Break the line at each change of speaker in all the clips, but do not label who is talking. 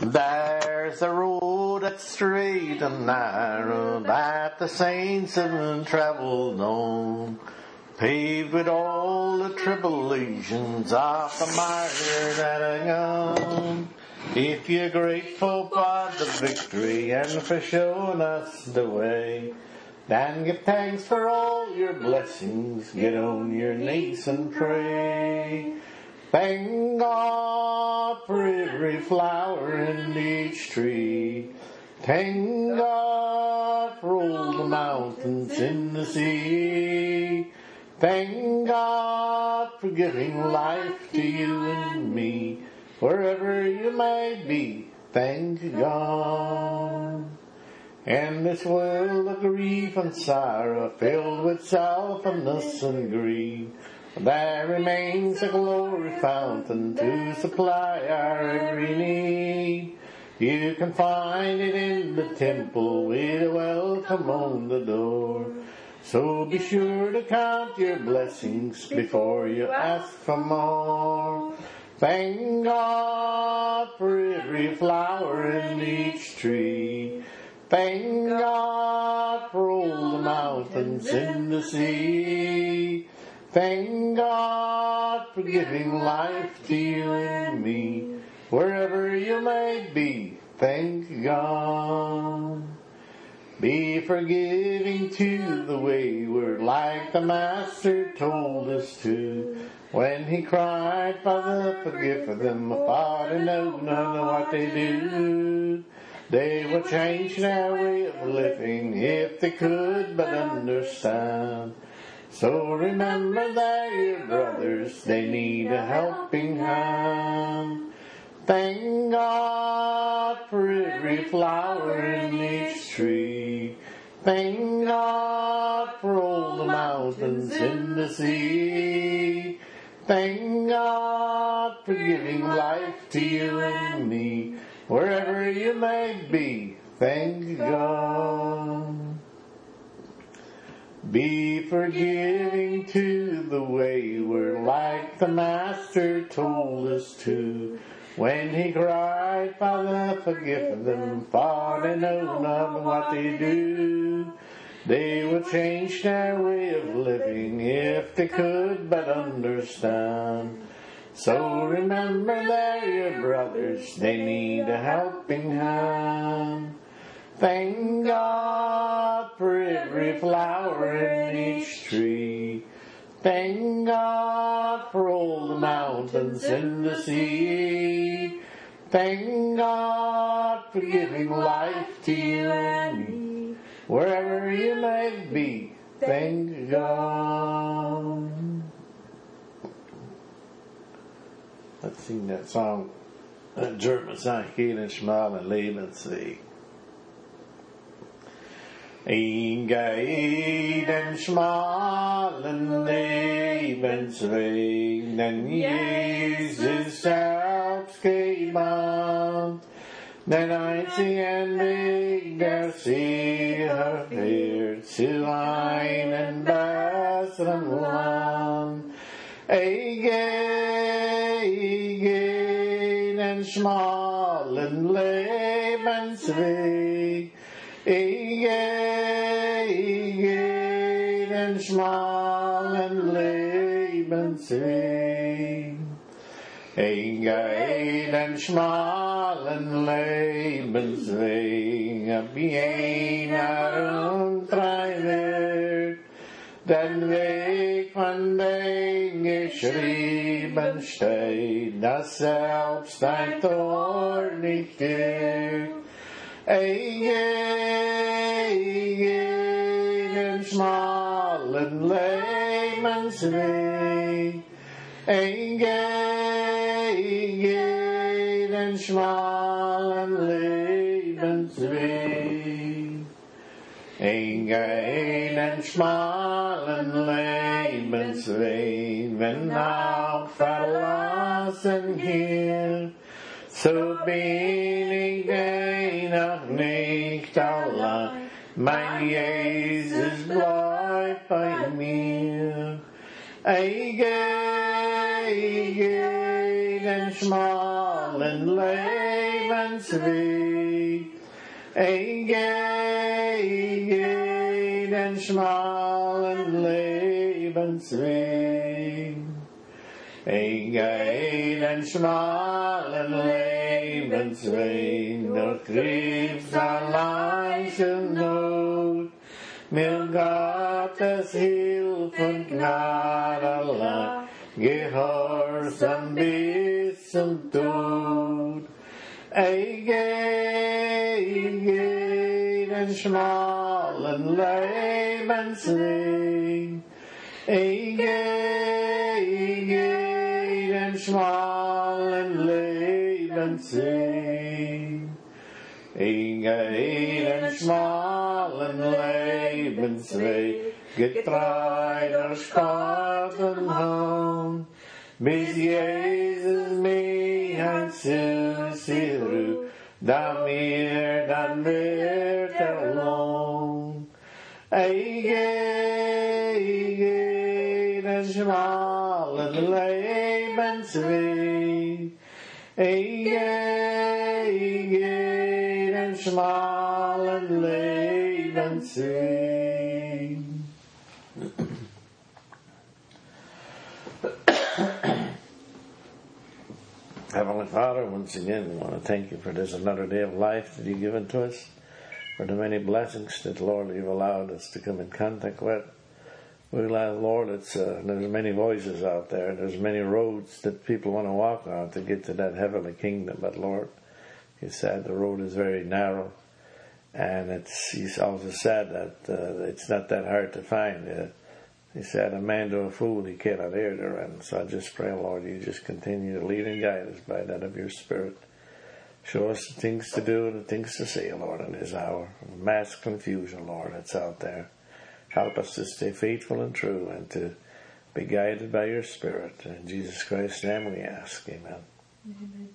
There's a road that's straight and narrow that the saints have travelled on, paved with all the tribulations of the martyr that are gone. If you're grateful for the victory and for showing us the way, then give thanks for all your blessings, get on your knees and pray. Thank God for every flower in each tree. Thank God for all the mountains in the sea. Thank God for giving life to you and me. Wherever you may be, thank God. In this world of grief and sorrow, filled with selfishness and greed, there remains a glory fountain to supply our every need. You can find it in the temple with a welcome on the door. So be sure to count your blessings before you ask for more. Thank God for every flower in each tree. Thank God for all the mountains in the sea. Thank God for giving life to you and me. Wherever you may be, thank God. Be forgiving to the wayward, like the Master told us to, when he cried, Father, forgive them, for they know not what they do. They will change their way of living if they could but understand. So remember they're your brothers, they need a helping hand. Thank God for every flower in each tree. Thank God for all the mountains in the sea. Thank God for giving life to you and me. Wherever you may be, thank God. Be forgiving to the wayward, like the Master told us to, when he cried, Father, forgive them, for they know not what they do. They will change their way of living if they could but understand. So remember they're your brothers, they need a helping hand. Thank God for every flower in each tree. Thank God for all the mountains in the sea. Thank God for giving life to you and me. Wherever you may be, thank God. Let's sing that song, that German song, Heelen Schmalen Lebenssee. In den schmalen Lebensweg, den Jesus selbst gebahnt, den einzigen Weg, der sie führt zu einem besseren Land. Ich geh den schmalen Lebensweg, ich geh den schmalen Lebensweg. Ich geh den schmalen Lebensweg, ab jener und drei wird, den Weg, von dem geschrieben steht, dass selbst ein Tor nicht geht. Ich geh den schmalen Lebensweg. Ich geh den schmalen Lebensweg. Ich geh den schmalen Lebensweg, wenn auch verlassen hier, so bin ich noch nicht allein. Mein Jesus bleibt bei mir. Ich geh den schmalen Lebensweg. Lebensweg. Ein den schmalen Lebensweg. Ein den schmalen Lebensweg, durch Kriegsleichen Not. Mir Gottes Hilfe und Gnade allein, Gehorsam bis zum Tod. Ich geh den schmalen Lebensweg. Ich geh den schmalen Lebensweg. Ich geh den schmalen Lebensweg, getreu durch Sport und Hohn, bis Jesus mich einzuzieht ruft, da mir dann wird Lohn. Ich geh den schmalen Lebensweg. Ich geh den schmalen Lebensweg. Heavenly Father, once again, we want to thank you for this another day of life that you've given to us, for the many blessings that, Lord, you've allowed us to come in contact with. We realize, Lord, there's many voices out there. There's many roads that people want to walk on to get to that heavenly kingdom. But, Lord, you said the road is very narrow. And he's also said that it's not that hard to find. He said, a man to a fool, he cannot enter. And so I just pray, Lord, you just continue to lead and guide us by that of your Spirit. Show us the things to do and the things to say, Lord, in this hour. Mass confusion, Lord, that's out there. Help us to stay faithful and true and to be guided by your Spirit. In Jesus Christ's name we ask. Amen.
Amen.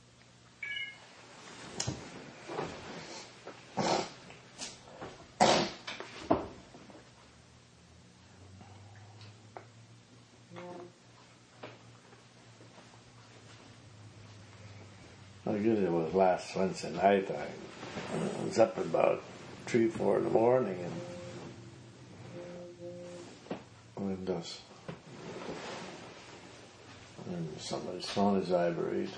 I guess it was last Wednesday night. I was up about 3, 4 in the morning and and somebody's phone is vibrating.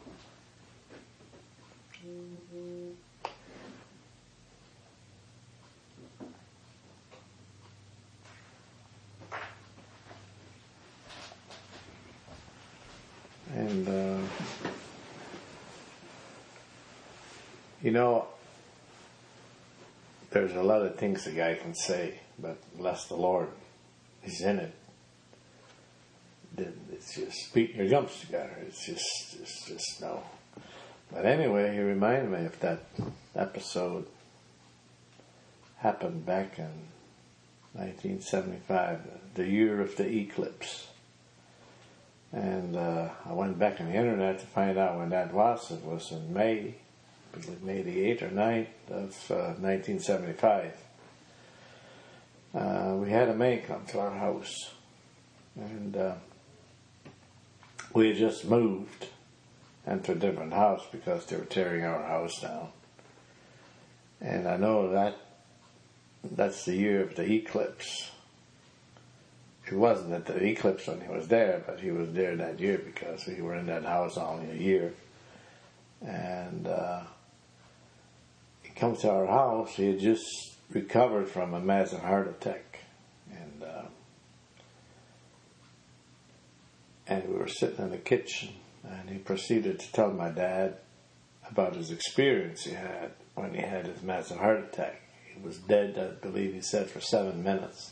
And there's a lot of things a guy can say, but unless the Lord is in it, then it's just beating your gums together. It's just no. But anyway, he reminded me of that episode happened back in 1975, the year of the eclipse. And I went back on the internet to find out when that was. It was in May, I believe May the 8th or 9th of 1975. We had a man come to our house, and we had just moved into a different house because they were tearing our house down. And I know that's the year of the eclipse. It wasn't at the eclipse when he was there, but he was there that year because we were in that house only a year. And he comes to our house. He had just recovered from a massive heart attack. And we were sitting in the kitchen, and he proceeded to tell my dad about his experience he had when he had his massive heart attack. He was dead, I believe he said, for 7 minutes.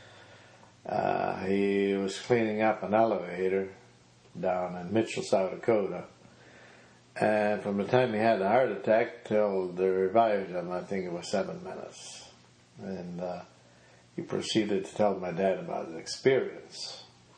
He was cleaning up an elevator down in Mitchell, South Dakota. And from the time he had the heart attack till they revived him, I think it was 7 minutes. And he proceeded to tell my dad about his experience.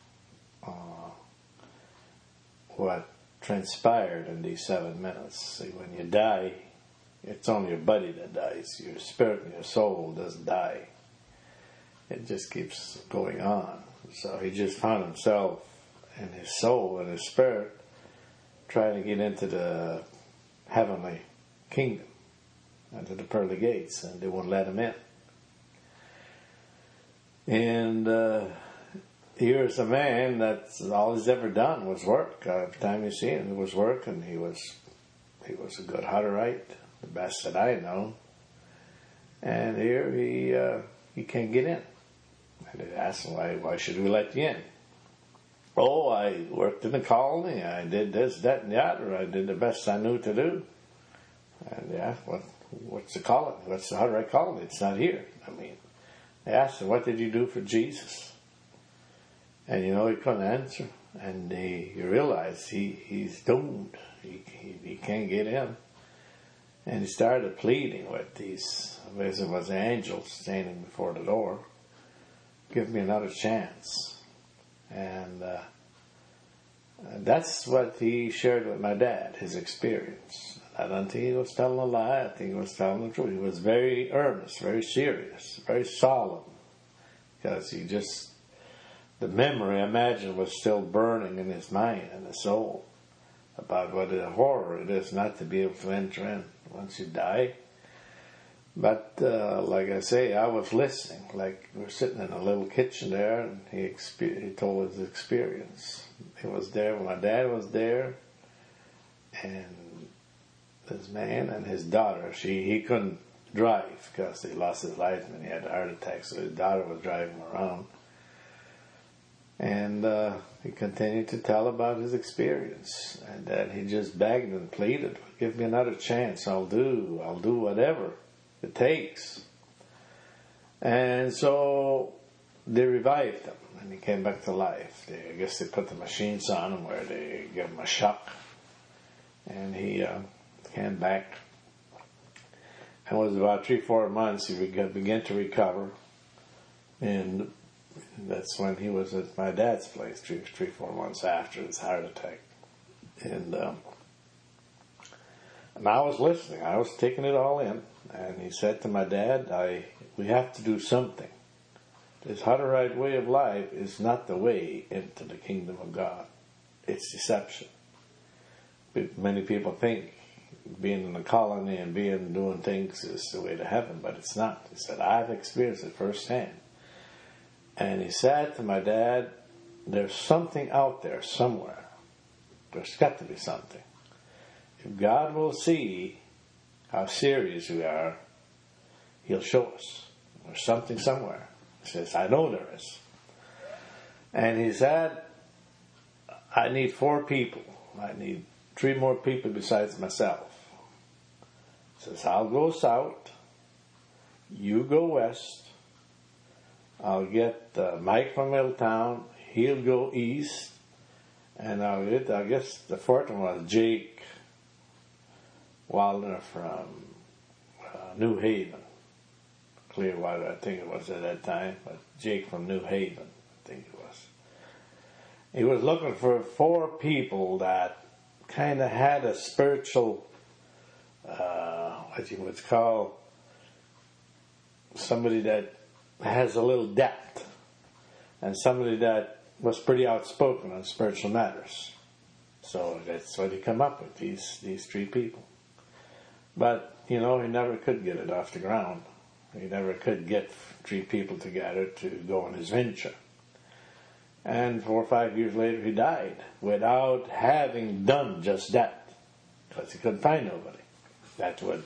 What transpired in these 7 minutes. See, when you die, it's only your body that dies. Your spirit and your soul doesn't die. It just keeps going on. So he just found himself and his soul and his spirit trying to get into the heavenly kingdom, into the pearly gates, and they wouldn't let him in. And here's a man that's all he's ever done was work. Every time you see him, it was work, and he was a good Hutterite, the best that I know. And here he can't get in. And they asked him, why should we let you in? Oh, I worked in the colony. I did this, that, and the other. I did the best I knew to do. And they asked, what's the colony? What's the Hutterite colony? It's not here. I mean, they asked him, what did you do for Jesus? And he couldn't answer. And you realize he's doomed. He can't get in. And he started pleading with these, as it was angels standing before the door, give me another chance. And that's what he shared with my dad, his experience. I don't think he was telling a lie. I think he was telling the truth. He was very earnest, very serious, very solemn. Because the memory, I imagine, was still burning in his mind and his soul about what a horror it is not to be able to enter in once you die. But like I say, I was listening. Like we're sitting in a little kitchen there, and he told his experience. He was there when my dad was there, and this man and his daughter. He couldn't drive because he lost his life and he had a heart attack. So his daughter was driving around, and he continued to tell about his experience, and that he just begged and pleaded, "Give me another chance. I'll do whatever it takes." And so they revived him, and he came back to life. I guess they put the machines on him where they give him a shock, and he came back. And it was about 3-4 months he began to recover, and that's when he was at my dad's place, 3-4 months after his heart attack. And I was listening. I was taking it all in. And he said to my dad, we have to do something. This Hutterite way of life is not the way into the kingdom of God. It's deception. Many people think being in the colony and doing things is the way to heaven, but it's not. He said, I've experienced it firsthand. And he said to my dad, there's something out there somewhere. There's got to be something. If God will see how serious we are, He'll show us. There's something somewhere. He says, I know there is. And he said, I need 4 people. I need 3 more people besides myself. He says, I'll go south. You go west. I'll get Mike from Middletown. He'll go east. And I guess the 4th one was Jake Waldner from New Haven. Clearwater, I think it was at that time. But Jake from New Haven, I think it was. He was looking for 4 people that kind of had a spiritual, what you would call, somebody that has a little depth, and somebody that was pretty outspoken on spiritual matters. So that's what he come up with, these 3 people. But, he never could get it off the ground. He never could get 3 people together to go on his venture. And 4 or 5 years later he died without having done just that, because he couldn't find nobody. That's what.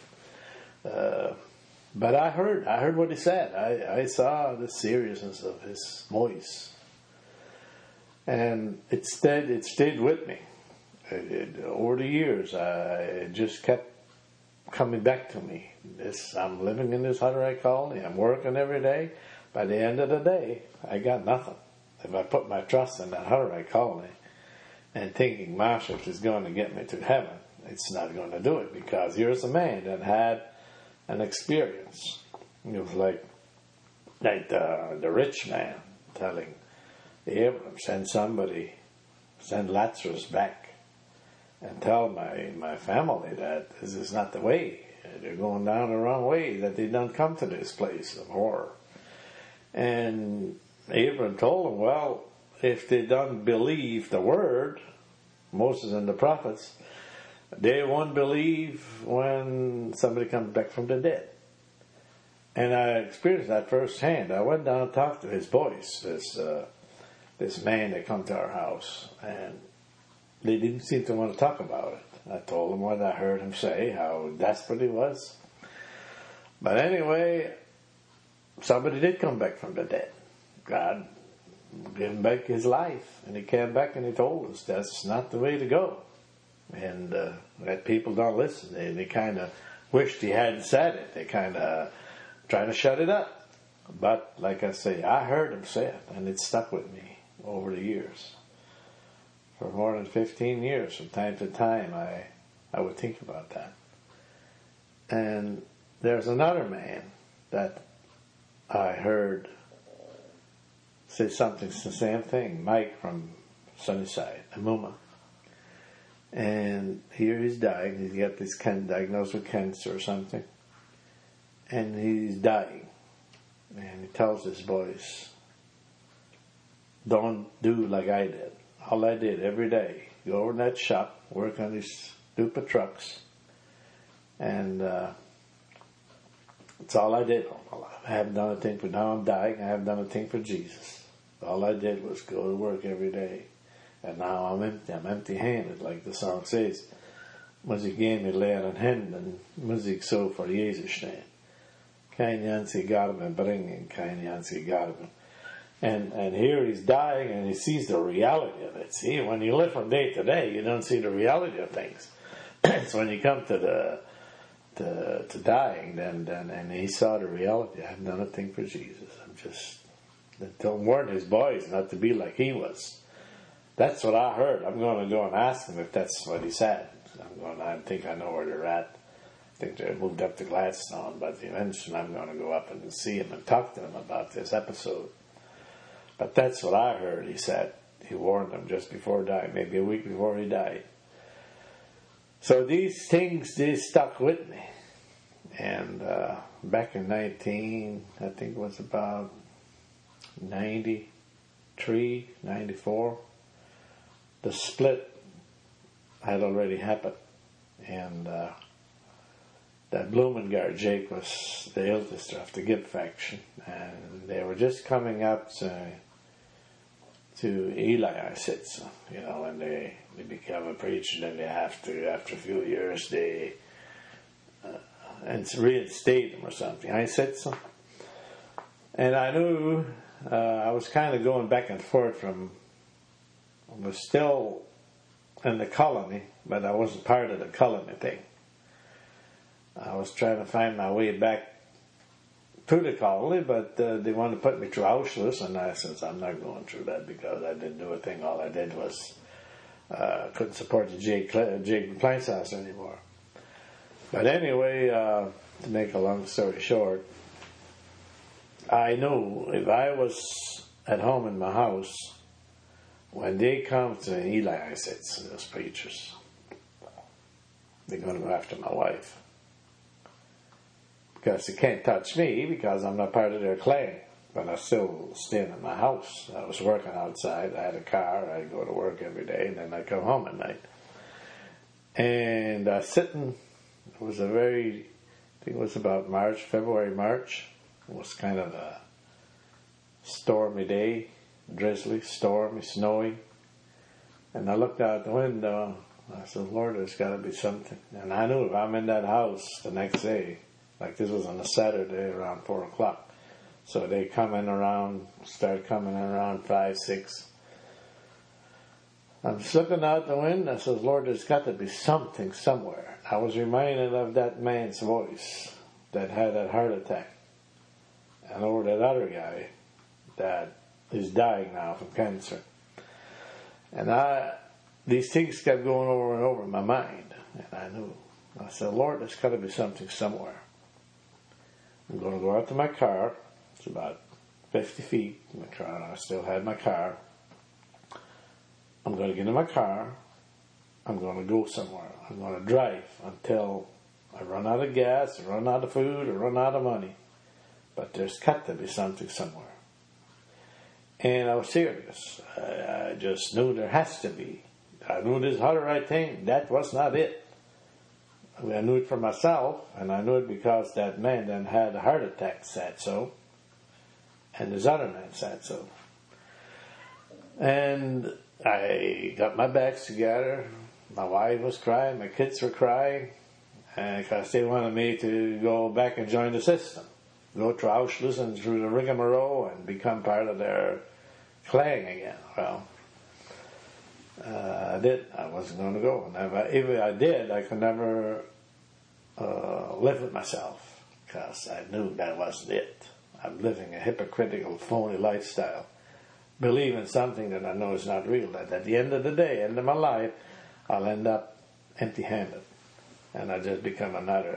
But I heard what he said. I saw the seriousness of his voice, and it stayed with me. Over the years, it just kept coming back to me. I'm living in this Hutterite colony. I'm working every day. By the end of the day, I got nothing. If I put my trust in that Hutterite colony and thinking Marshall is going to get me to heaven, it's not going to do it, because here's a man that had an experience. It was like the rich man telling Abraham, send Lazarus back and tell my family that this is not the way. They're going down the wrong way, that they don't come to this place of horror. And Abraham told him, well, if they don't believe the word, Moses and the prophets, They won't believe when somebody comes back from the dead. And I experienced that firsthand. I went down and talked to his boys, this man that come to our house, and they didn't seem to want to talk about it. I told them what I heard him say, how desperate he was. But anyway, somebody did come back from the dead. God gave him back his life, and he came back and he told us that's not the way to go. And that people don't listen. They kind of wished he hadn't said it. They kind of trying to shut it up. But like I say, I heard him say it, and it stuck with me over the years. For more than 15 years, from time to time, I would think about that. And there's another man that I heard say something, the same thing, Mike from Sunnyside, Amuma. And here he's dying. He's got this diagnosed with cancer or something. And he's dying. And he tells his boys, don't do like I did. All I did every day, go over in that shop, work on these stupid trucks. And it's all I did all my life. I haven't done a thing for, now I'm dying, I haven't done a thing for Jesus. All I did was go to work every day. And now I'm empty-handed, like the song says. Muss ik geen meer leren handen, muss ik zo voor Jezus staan. Kein Jansi Garben bringen, kein Jansi Garben. And here he's dying and he sees the reality of it. See, when you live from day to day, you don't see the reality of things. So when you come to dying, then and he saw the reality. I haven't done a thing for Jesus. I'm just, don't warn his boys not to be like he was. That's what I heard. I'm going to go and ask him if that's what he said. I think I know where they're at. I think they moved up to Gladstone, but eventually I'm going to go up and see him and talk to him about this episode. But that's what I heard, he said. He warned them just before dying, maybe a week before he died. So these things, they stuck with me. And back in I think it was about 93, 94, the split had already happened. And that Blumengard, Jake, was the eldest of the Gibb faction. And they were just coming up to Eli, I said, so, and they become a preacher, and they have to, after a few years, they and reinstate him or something. I said so. And I knew I was kind of going back and forth from, I was still in the colony, but I wasn't part of the colony thing. I was trying to find my way back to the colony, but they wanted to put me through Auschwitz, and I said, I'm not going through that because I didn't do a thing. All I did was couldn't support the Jake Kleinsaus anymore. But anyway, to make a long story short, I knew if I was at home in my house, when they come to Eli, I said, those preachers, they're going to go after my wife. Because they can't touch me because I'm not part of their clan. But I still staying in my house. I was working outside. I had a car. I'd go to work every day, and then I'd come home at night. And sitting, it was I think it was about February, March. It was kind of a stormy day, drizzly, stormy, snowy. And I looked out the window. I said, Lord, there's got to be something. And I knew if I'm in that house the next day, like this was on a Saturday around 4 o'clock. So they start coming in around 5, 6. I'm just looking out the window. I said, Lord, there's got to be something somewhere. I was reminded of that man's voice that had that heart attack. And over that other guy that is dying now from cancer. And these things kept going over and over in my mind. And I knew. I said, Lord, there's got to be something somewhere. I'm going to go out to my car. It's about 50 feet in my car, and I still had my car. I'm going to get in my car. I'm going to go somewhere. I'm going to drive until I run out of gas, or run out of food, or run out of money. But there's got to be something somewhere. And I was serious. I just knew there has to be. I knew this other right thing. That was not it. I knew it for myself, and I knew it because that man then had a heart attack, said so, and his other man said so. And I got my bags together. My wife was crying, my kids were crying, because they wanted me to go back and join the system, go to Auschwitz and through the rigmarole and become part of their clan again. Well, I did. I wasn't going to go. And if I did, I could never live with myself, because I knew that wasn't it. I'm living a hypocritical, phony lifestyle, believing something that I know is not real. That at the end of the day, end of my life, I'll end up empty-handed, and I just become another.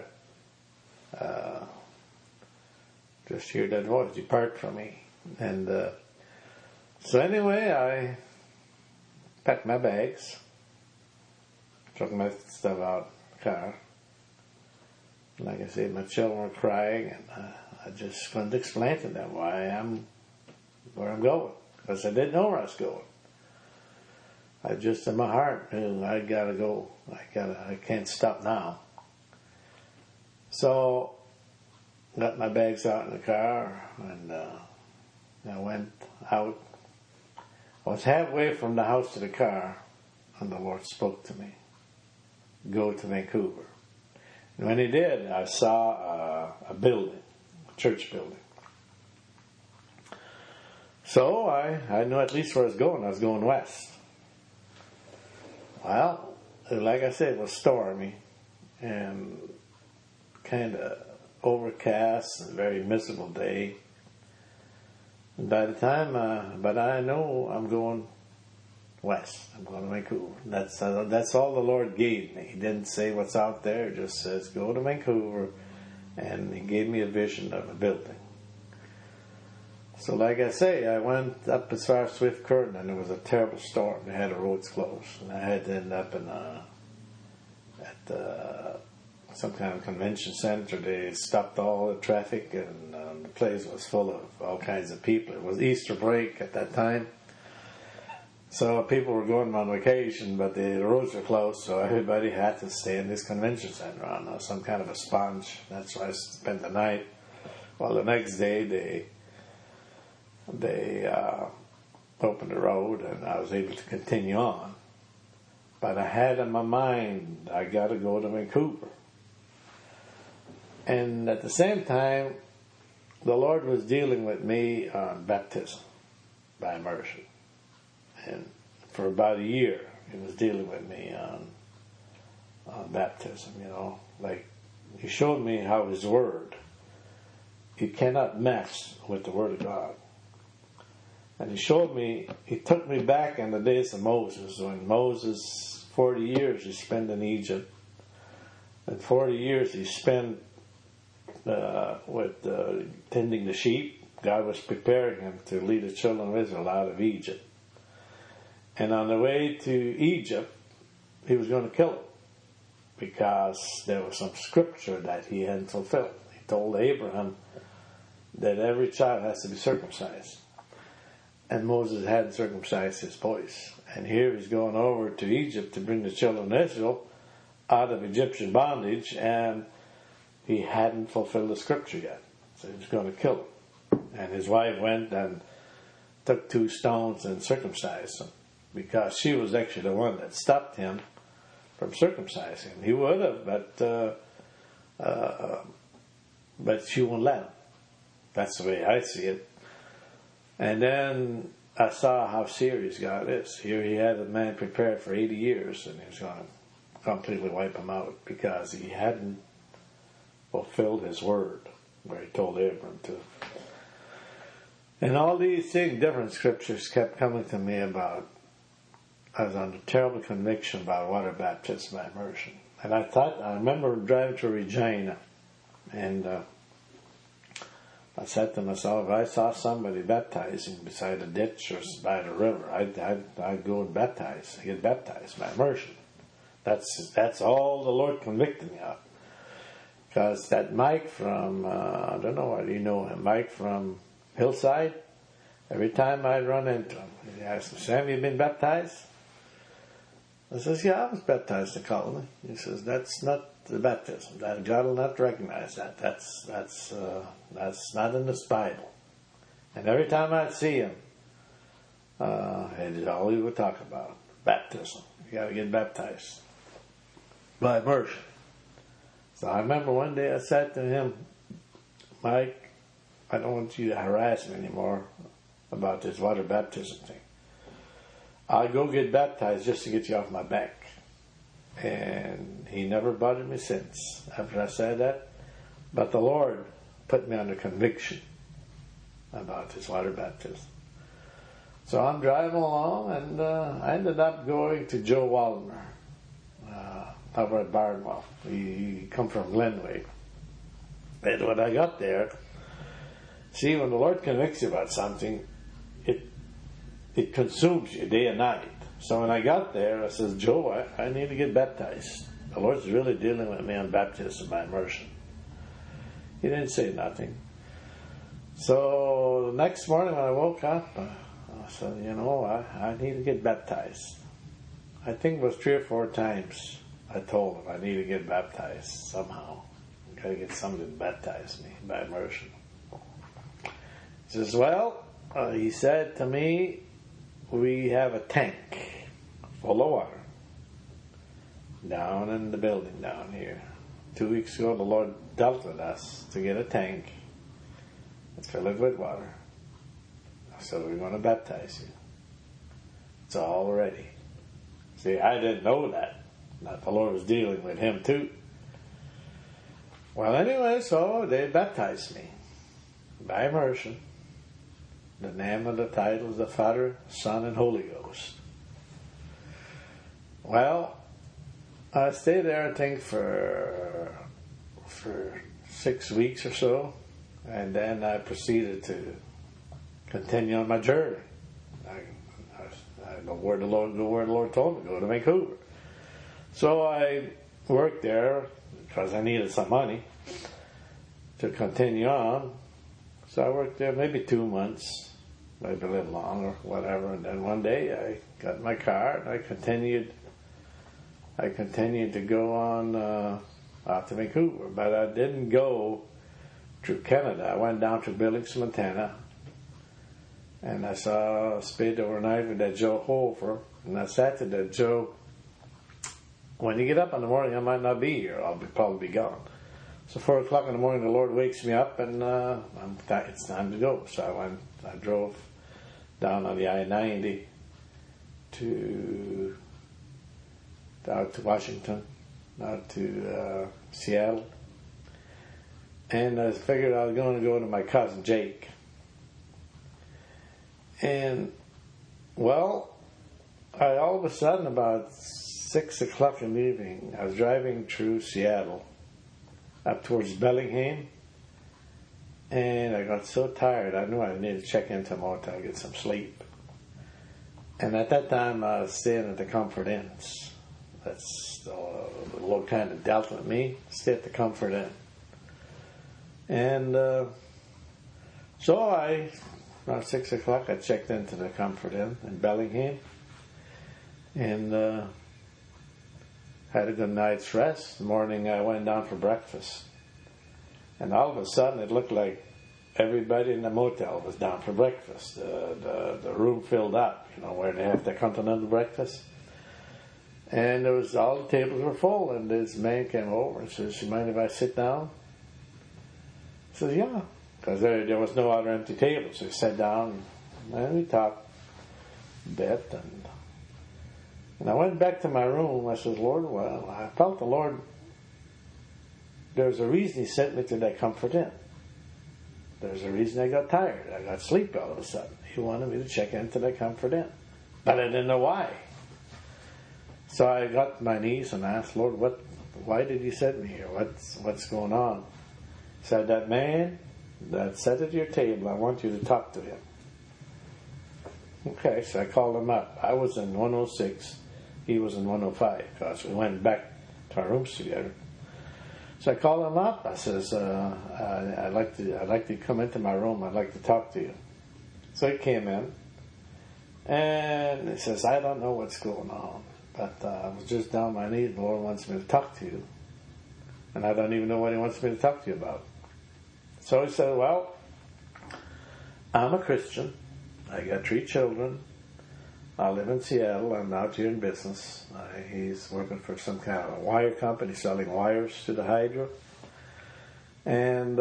Just hear that voice, depart from me. And so anyway, I packed my bags, took my stuff out of the car. Like I said, my children were crying, and I just couldn't explain to them where I'm going, because I didn't know where I was going. I just in my heart knew I gotta go. I can't stop now. So got my bags out in the car, and I went out. I was halfway from the house to the car, and the Lord spoke to me. Go to Vancouver. And when He did, I saw a building, a church building. So I knew at least where I was going. I was going west. Well, like I said, it was stormy and kind of overcast and very miserable day. And by the time, but I know I'm going west. I'm going to Vancouver. That's all the Lord gave me. He didn't say what's out there. He just says, go to Vancouver. And He gave me a vision of a building. So like I say, I went up as far as Swift Curtain, and it was a terrible storm. They had the roads closed. And I had to end up at some kind of convention center. They stopped all the traffic, and the place was full of all kinds of people. It was Easter break at that time. So people were going on vacation, but the roads were closed, so everybody had to stay in this convention center on some kind of a sponge. That's where I spent the night. Well, the next day they opened the road, and I was able to continue on. But I had in my mind, I got to go to Vancouver. And at the same time, the Lord was dealing with me on baptism by immersion. And for about a year, He was dealing with me on baptism, like He showed me how His Word, you cannot mess with the Word of God. And He took me back in the days of Moses, when Moses, 40 years he spent in Egypt, and 40 years he spent with tending the sheep. God was preparing him to lead the children of Israel out of Egypt. And on the way to Egypt, He was going to kill him, because there was some scripture that he hadn't fulfilled. He told Abraham that every child has to be circumcised. And Moses hadn't circumcised his boys. And here he's going over to Egypt to bring the children of Israel out of Egyptian bondage, and he hadn't fulfilled the scripture yet. So he was going to kill him. And his wife went and took 2 stones and circumcised him, because she was actually the one that stopped him from circumcising him. He would have, but she won't let him. That's the way I see it. And then I saw how serious God is. Here He had a man prepared for 80 years, and He was going to completely wipe him out because he hadn't fulfilled His word, where He told Abraham to. And all these things, different scriptures kept coming to me about. I was under terrible conviction about water baptism by immersion. And I remember driving to Regina, and I said to myself, if I saw somebody baptizing beside a ditch or by the river, I'd go and baptize. I get baptized by immersion. That's all the Lord convicted me of. Because that Mike from, I don't know whether you know him, Mike from Hillside, every time I'd run into him, he'd ask me, Sam, you been baptized? I says, yeah, I was baptized in the colony. He says, that's not the baptism. That God will not recognize that. That's not in this Bible. And every time I'd see him, it's all he would talk about, baptism. You got to get baptized by immersion. So I remember one day I said to him, Mike, I don't want you to harass me anymore about this water baptism thing. I'll go get baptized just to get you off my back. And he never bothered me since after I said that. But the Lord put me under conviction about this water baptism. So I'm driving along, and I ended up going to Joe Waldner over at Barnwell. He come from Glenway. And when I got there, see, when the Lord convicts you about something, it consumes you day and night. So when I got there, I says, Joe, I need to get baptized. The Lord's really dealing with me on baptism by immersion. He didn't say nothing. So the next morning when I woke up, I said, I need to get baptized. I think it was 3 or 4 times I told him I need to get baptized somehow. I've got to get somebody to baptize me by immersion. He says, he said to me, we have a tank full of water down in the building down here. 2 weeks ago, the Lord dealt with us to get a tank and fill it with water. So we're going to baptize you. It's all ready. See, I didn't know that the Lord was dealing with him too. Well, anyway, so they baptized me by immersion. The name of the title is the Father, Son, and Holy Ghost. Well, I stayed there, I think, for 6 weeks or so, and then I proceeded to continue on my journey. I know where the Lord told me to go to Vancouver. So I worked there because I needed some money to continue on. So I worked there maybe 2 months, maybe a little longer, whatever. And then one day I got in my car and I continued to go on out to Vancouver. But I didn't go through Canada. I went down to Billings, Montana. And I saw Spade overnight with that Joe Hofer. And I said to that Joe, when you get up in the morning, I might not be here. I'll probably be gone. So 4 o'clock in the morning, the Lord wakes me up, and it's time to go. So I drove down on the I-90 out to Washington, out to Seattle. And I figured I was going to go to my cousin Jake. And, all of a sudden, about 6 o'clock in the evening, I was driving through Seattle up towards Bellingham, and I got so tired, I knew I needed to check into a motel, get some sleep. And at that time, I was staying at the Comfort Inns. That's the Lord kind of dealt with me, stay at the Comfort Inn. And so around 6 o'clock, I checked into the Comfort Inn in Bellingham, and had a good night's rest. In the morning, I went down for breakfast. And all of a sudden, it looked like everybody in the motel was down for breakfast. The room filled up, where they have their continental breakfast. And all the tables were full. And this man came over and says, "You mind if I sit down?" I said, "Yeah." Because there was no other empty tables. So we sat down and we talked a bit. And I went back to my room. I said, "Lord, I felt the Lord, there's a reason He sent me to that Comfort Inn. There's a reason I got tired. I got sleepy all of a sudden. He wanted me to check into that Comfort Inn. But I didn't know why. So I got on my knees and asked, Lord, why did you send me here? What's going on?" He said, "That man that sat at your table, I want you to talk to him." Okay, so I called him up. I was in 106. He was in 105 because we went back to our rooms together. So I called him up. I says, I'd like to come into my room. I'd like to talk to you. So he came in, and he says, "I don't know what's going on." But I was just down on my knees. The Lord wants me to talk to you. And I don't even know what He wants me to talk to you about. So He said, well, I'm a Christian. I got 3 children. I live in Seattle. I'm out here in business. He's working for some kind of a wire company selling wires to the hydro. And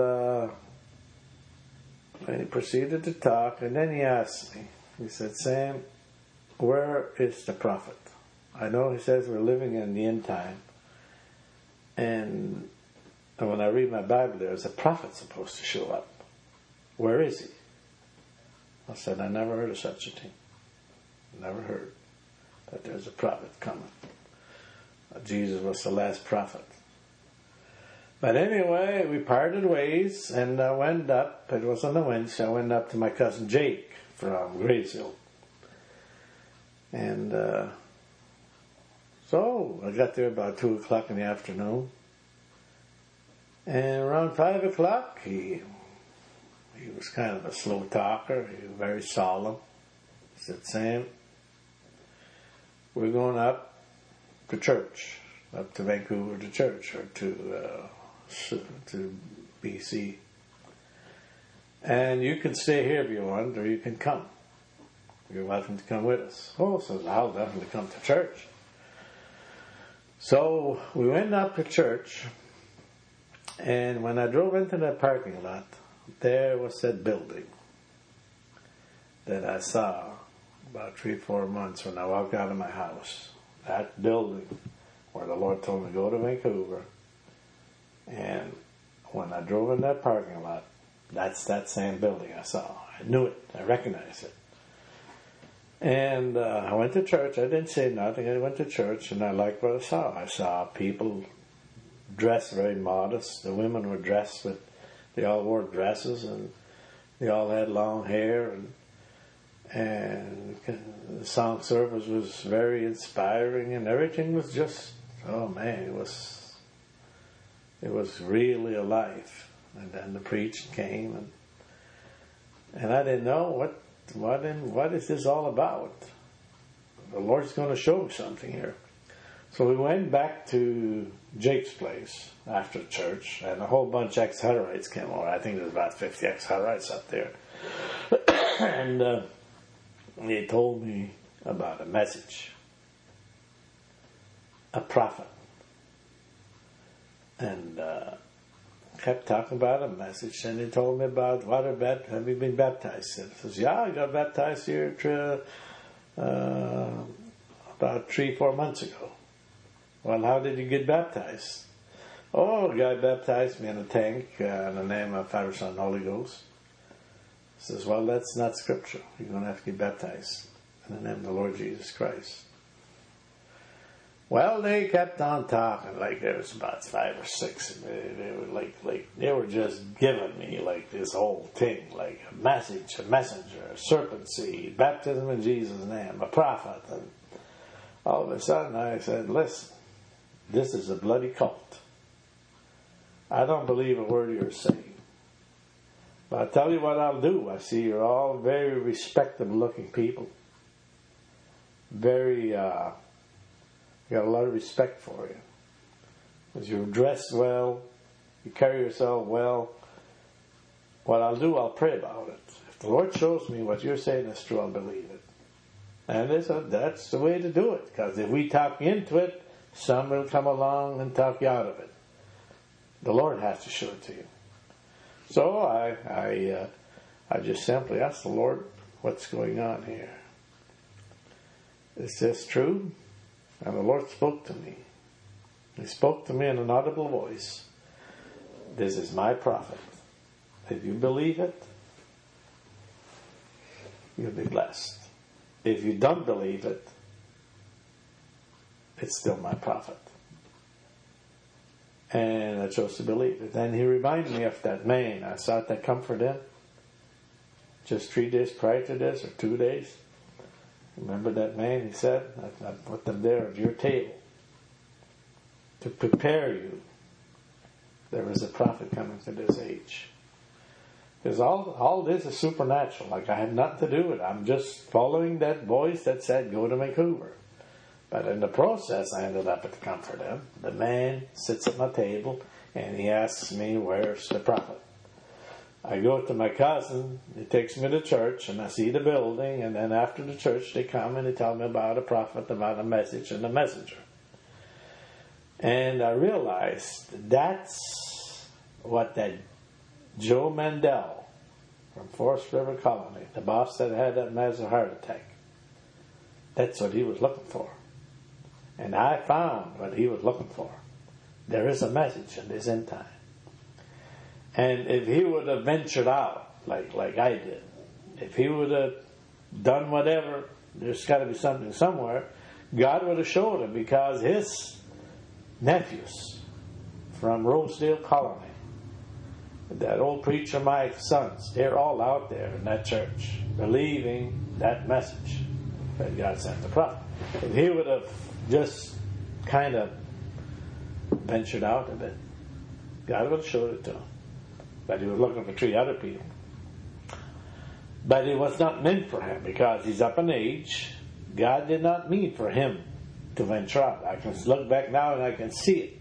he proceeded to talk. And then he asked me, he said, Sam, where is the prophet? I know he says we're living in the end time. And when I read my Bible, there's a prophet supposed to show up. Where is he? I said, I never heard of such a thing. Never heard that there's a prophet coming. Jesus was the last prophet. But anyway, we parted ways, and I went up. It was on the Wednesday. I went up to my cousin Jake from Graysville. And so I got there about 2 o'clock in the afternoon. And around 5 o'clock, he was kind of a slow talker. He was very solemn. He said, Sam, we're going up to church, up to Vancouver to church, or to BC. And you can stay here if you want, or you can come. You're welcome to come with us. Oh, so I'll definitely come to church. So we went up to church, and when I drove into that parking lot, there was that building that I saw about 3-4 months when I walked out of my house. That building where the Lord told me to go to Vancouver. And when I drove in that parking lot, that's that same building I saw. I knew it. I recognized it. And I went to church. I didn't say nothing. I went to church, and I liked what I saw. I saw people dressed very modest. The women were dressed with, they all wore dresses, and they all had long hair, and the song service was very inspiring, and everything was just, oh man, it was really alive. And then the preaching came, and I didn't know what is this all about. The Lord's going to show me something here. So we went back to Jake's place after church, and a whole bunch of ex-Hutterites came over. I think there was about 50 ex-Hutterites up there. And they told me about a message, a prophet. And kept talking about a message, and he told me about have you been baptized? And I says, yeah, I got baptized here about 3-4 months ago. Well, how did you get baptized? Oh, a guy baptized me in a tank in the name of Father, Son, and Holy Ghost. He says, well, that's not scripture. You're going to have to get baptized in the name of the Lord Jesus Christ. Well, they kept on talking like there was about 5 or 6. And they were like they were just giving me like this whole thing, like a message, a messenger, a serpent seed, baptism in Jesus' name, a prophet. And all of a sudden I said, listen, this is a bloody cult. I don't believe a word you're saying. But I'll tell you what I'll do. I see you're all very respectable looking people. Very, got a lot of respect for you. Because you're dressed well, you carry yourself well. What I'll do, I'll pray about it. If the Lord shows me what you're saying is true, I'll believe it. And that's the way to do it. Because if we talk you into it, some will come along and talk you out of it. The Lord has to show it to you. So I just simply asked the Lord, what's going on here? Is this true? And the Lord spoke to me. He spoke to me in an audible voice. This is my prophet. If you believe it, you'll be blessed. If you don't believe it, it's still my prophet. And I chose to believe it. And he reminded me of that man I sought that comfort in. Just 3 days prior to this, or 2 days. Remember that man? He said, I put them there at your table to prepare you. There is a prophet coming to this age. Because all this is supernatural. Like I had nothing to do with it. I'm just following that voice that said, go to Vancouver. But in the process, I ended up at the Comfort Inn. The man sits at my table, and he asks me, where's the prophet? I go to my cousin, he takes me to church, and I see the building, and then after the church, they come and they tell me about a prophet, about a message, and a messenger. And I realized that's what that Joe Mandel from Forest River Colony, the boss that had that massive heart attack, that's what he was looking for. And I found what he was looking for. There is a message in this end time. And if he would have ventured out like I did, if he would have done whatever, there's got to be something somewhere, God would have showed him, because his nephews from Rosedale Colony, that old preacher, my sons, they're all out there in that church believing that message that God sent the prophet. If he would have just kind of ventured out a bit, God would have showed it to him. But he was looking for 3 other people. But it was not meant for him, because he's up in age. God did not mean for him to venture out. I can look back now and I can see it.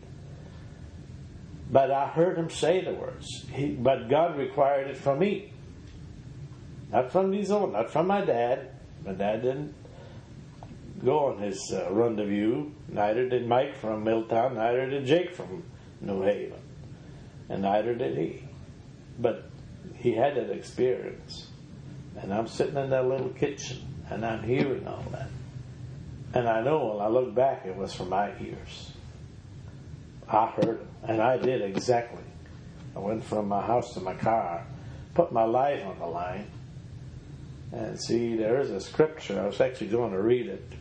But I heard him say the words. But God required it from me. Not from these old, not from my dad. My dad didn't go on his rendezvous. Neither did Mike from Milltown. Neither did Jake from New Haven. And neither did he. But he had that experience. And I'm sitting in that little kitchen, and I'm hearing all that. And I know when I look back, it was from my ears. I heard him, and I did exactly. I went from my house to my car, put my life on the line, and see, there is a scripture. I was actually going to read it.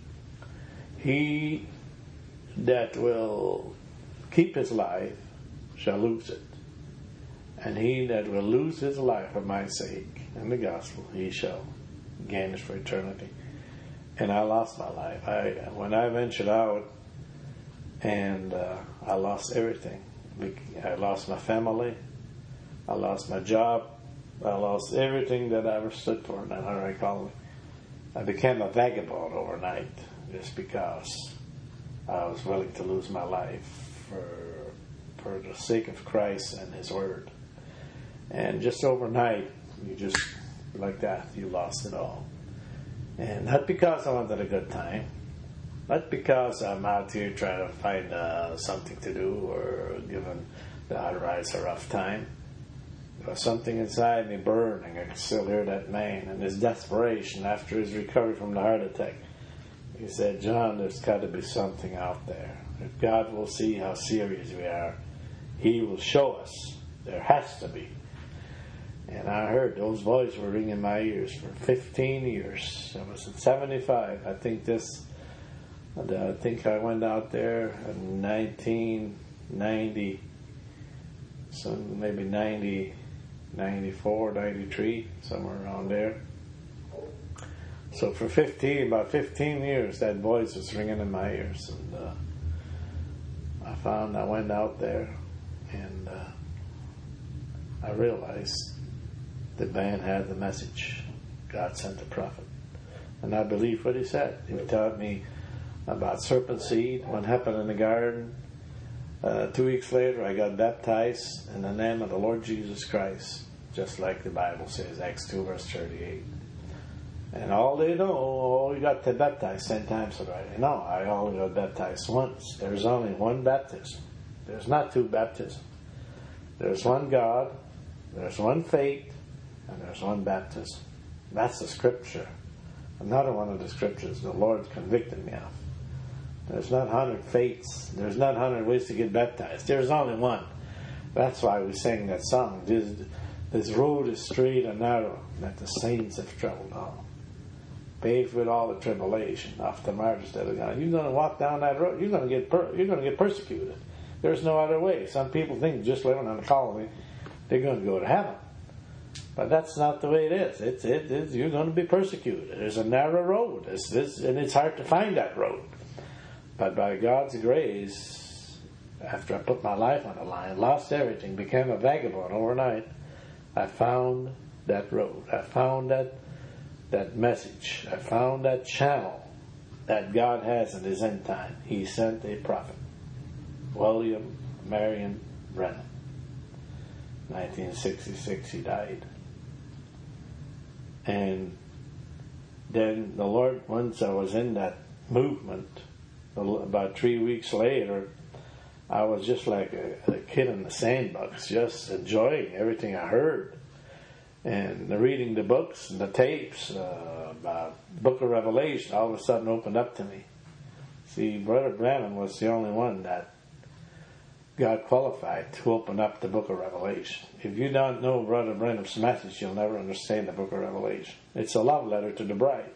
He that will keep his life shall lose it. And he that will lose his life for my sake and the gospel, he shall gain it for eternity. And I lost my life. When I ventured out, and I lost everything. I lost my family. I lost my job. I lost everything that I ever stood for in that Hurricane Colony. I became a vagabond overnight just because I was willing to lose my life for the sake of Christ and His Word. And just overnight, you just, like that, you lost it all. And not because I wanted a good time, not because I'm out here trying to find something to do or giving the Otterites a rough time. There was something inside me burning. I could still hear that man and his desperation after his recovery from the heart attack. He said, John, there's got to be something out there. If God will see how serious we are, He will show us. There has to be. And I heard those voices were ringing in my ears for 15 years. I was in 75. I think I went out there in 1990, so maybe 90, 94, 93, somewhere around there. So for about 15 years, that voice was ringing in my ears. And I went out there, and I realized the man had the message. God sent the prophet. And I believe what he said. He taught me about serpent seed, what happened in the garden. 2 weeks later, I got baptized in the name of the Lord Jesus Christ, just like the Bible says, Acts 2, verse 38. And all they know, you got to baptize 10 times already. No, I only got baptized once. There's only one baptism. There's not 2 baptisms. There's one God, there's one faith, and there's one baptism. That's the scripture. Another one of the scriptures the Lord convicted me of. There's not 100 faiths. There's not 100 ways to get baptized. There's only one. That's why we sing that song. This road is straight and narrow that the saints have traveled on, paved with all the tribulation of the martyrs that are gone. You're going to walk down that road. You're going to get persecuted. There's no other way. Some people think just living on a colony, they're going to go to heaven. But that's not the way it is. It's you're going to be persecuted. There's a narrow road, and it's hard to find that road. But by God's grace, after I put my life on the line, lost everything, became a vagabond overnight, I found that road. I found that message. I found that channel that God has in His end time. He sent a prophet, William Marion Branham. 1966 he died. And then the Lord, once I was in that movement, about 3 weeks later, I was just like a kid in the sandbox, just enjoying everything I heard. And reading the books and the tapes about the Book of Revelation all of a sudden opened up to me. See, Brother Branham was the only one that God qualified to open up the Book of Revelation. If you don't know Brother Branham's message, you'll never understand the Book of Revelation. It's a love letter to the bride.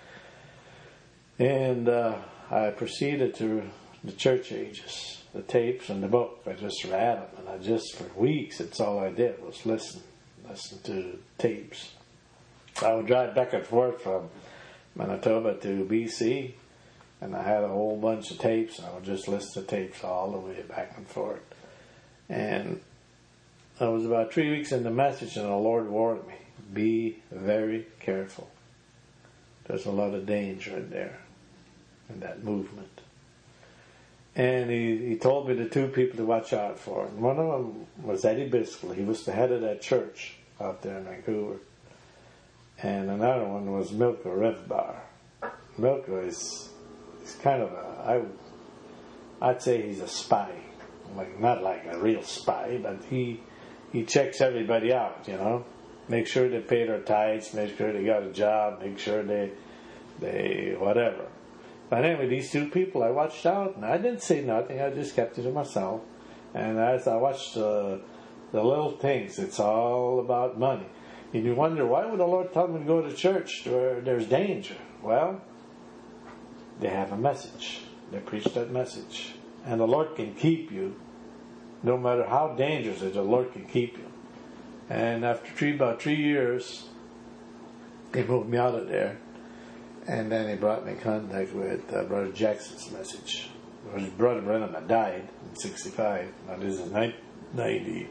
And I proceeded to the church ages, the tapes and the book. I just read them, and I just, for weeks, it's all I did was listen to tapes. I would drive back and forth from Manitoba to BC, and I had a whole bunch of tapes, and I would just listen to tapes all the way back and forth. And I was about 3 weeks in the message, and the Lord warned me, be very careful. There's a lot of danger in there, in that movement. And he told me the two people to watch out for. And one of them was Eddie Biscoe. He was the head of that church out there in Vancouver. And another one was Milka Revbar. Milka is kind of I'd say he's a spy. Like, not like a real spy, but he checks everybody out, you know. Make sure they pay their tithes, make sure they got a job, make sure they whatever. But anyway, these two people, I watched out, and I didn't say nothing. I just kept it to myself. And as I watched the little things, it's all about money. And you wonder, why would the Lord tell me to go to church where there's danger? Well, they have a message. They preach that message. And the Lord can keep you. No matter how dangerous it is, the Lord can keep you. And after about 3 years, they moved me out of there. And then he brought me in contact with Brother Jackson's message. His brother Branham had died in 65. Now this is 90,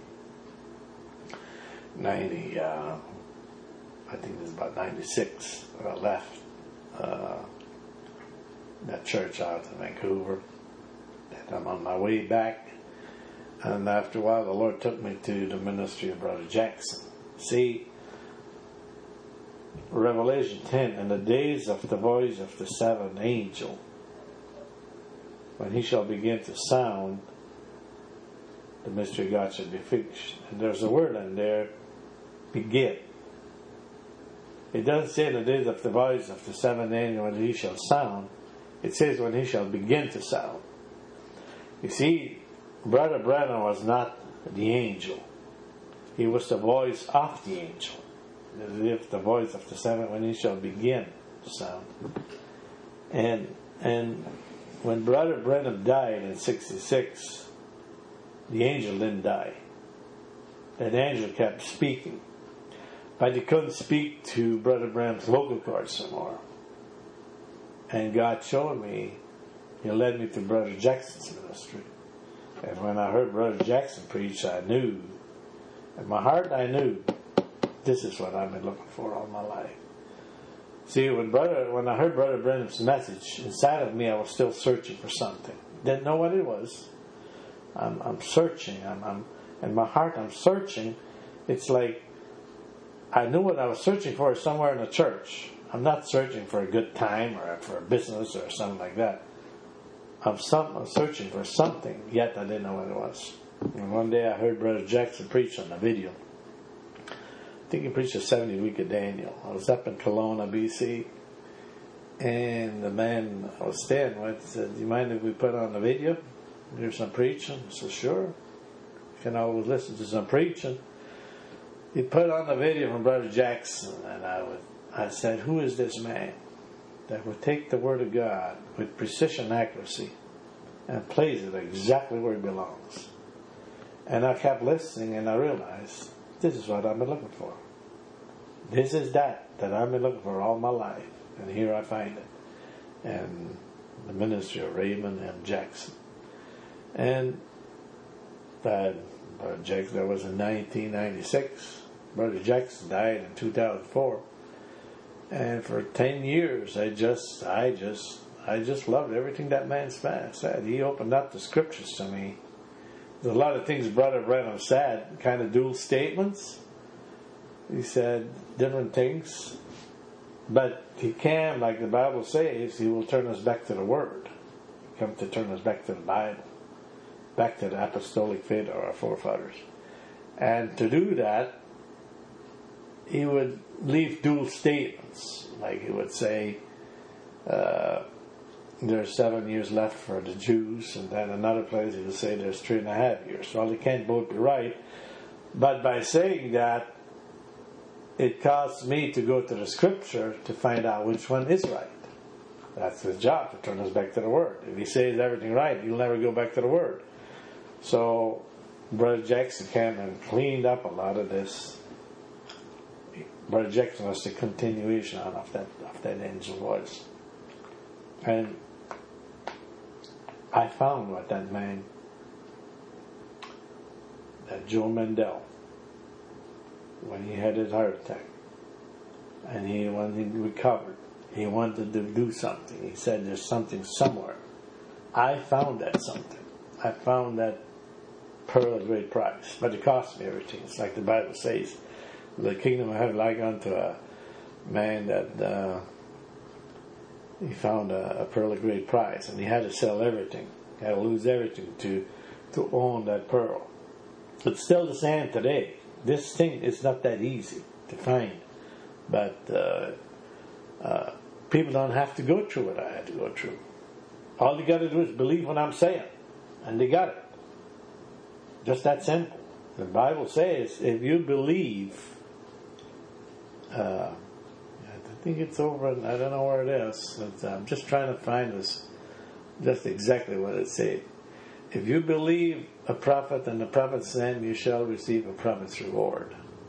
I think this is about 96 when I left that church out in Vancouver. And I'm on my way back. And after a while, the Lord took me to the ministry of Brother Jackson. See, Revelation 10, in the days of the voice of the seventh angel, when he shall begin to sound, the mystery of God shall be finished. And there's a word in there, begin. It doesn't say in the days of the voice of the seventh angel when he shall sound. It says when he shall begin to sound. You see, Brother Branham was not the angel. He was the voice of the angel. If the voice of the seventh when he shall begin to sound. And when Brother Branham died in 66, the angel didn't die. That angel kept speaking. But he couldn't speak to Brother Branham's vocal cords anymore. And God showed me, He led me to Brother Jackson's ministry. And when I heard Brother Jackson preach, I knew, in my heart I knew, this is what I've been looking for all my life. See, when I heard Brother Branham's message, inside of me I was still searching for something. Didn't know what it was. I'm searching. I'm in my heart I'm searching. It's like I knew what I was searching for is somewhere in the church. I'm not searching for a good time or for a business or something like that. I'm searching for something, yet I didn't know what it was. And one day I heard Brother Jackson preach on the video. I think he preached the 70th week of Daniel. I was up in Kelowna, BC, and the man I was staying with said, "Do you mind if we put on the video? Here's some preaching." I said, "Sure. You can always listen to some preaching." He put on the video from Brother Jackson, and I said, "Who is this man that would take the Word of God with precision accuracy and place it exactly where it belongs?" And I kept listening, and I realized, this is what I've been looking for. This is that I've been looking for all my life. And here I find it. And the ministry of Raymond M. Jackson. And Brother Jackson, that was in 1996. Brother Jackson died in 2004. And for 10 years, I I just loved everything that man said. He opened up the scriptures to me. There's a lot of things Brother Branham said, kind of dual statements. He said different things. But he can, like the Bible says, he will turn us back to the Word. He comes to turn us back to the Bible, back to the apostolic faith of our forefathers. And to do that, he would leave dual statements. Like he would say, there's 7 years left for the Jews, and then another place he would say there's 3.5 years. Well, they can't both be right. But by saying that, it caused me to go to the scripture to find out which one is right. That's his job, to turn us back to the Word. If he says everything right, you'll never go back to the Word. So, Brother Jackson came and cleaned up a lot of this. Brother Jackson was the continuation of that angel voice. And I found what that man, that Joe Mendel, when he had his heart attack, and when he recovered, he wanted to do something. He said there's something somewhere. I found that something. I found that pearl of great price, but it cost me everything. It's like the Bible says, the kingdom of heaven like unto a man that he found a pearl of great price, and he had to sell everything. He had to lose everything to own that pearl. It's still the same today. This thing is not that easy to find, but people don't have to go through what I had to go through. All you got to do is believe what I'm saying, and they got it. Just that simple. The Bible says, if you believe, I think it's over, I don't know where it is. I'm just trying to find this, just exactly what it says. If you believe a prophet and the prophet's name, you shall receive a prophet's reward.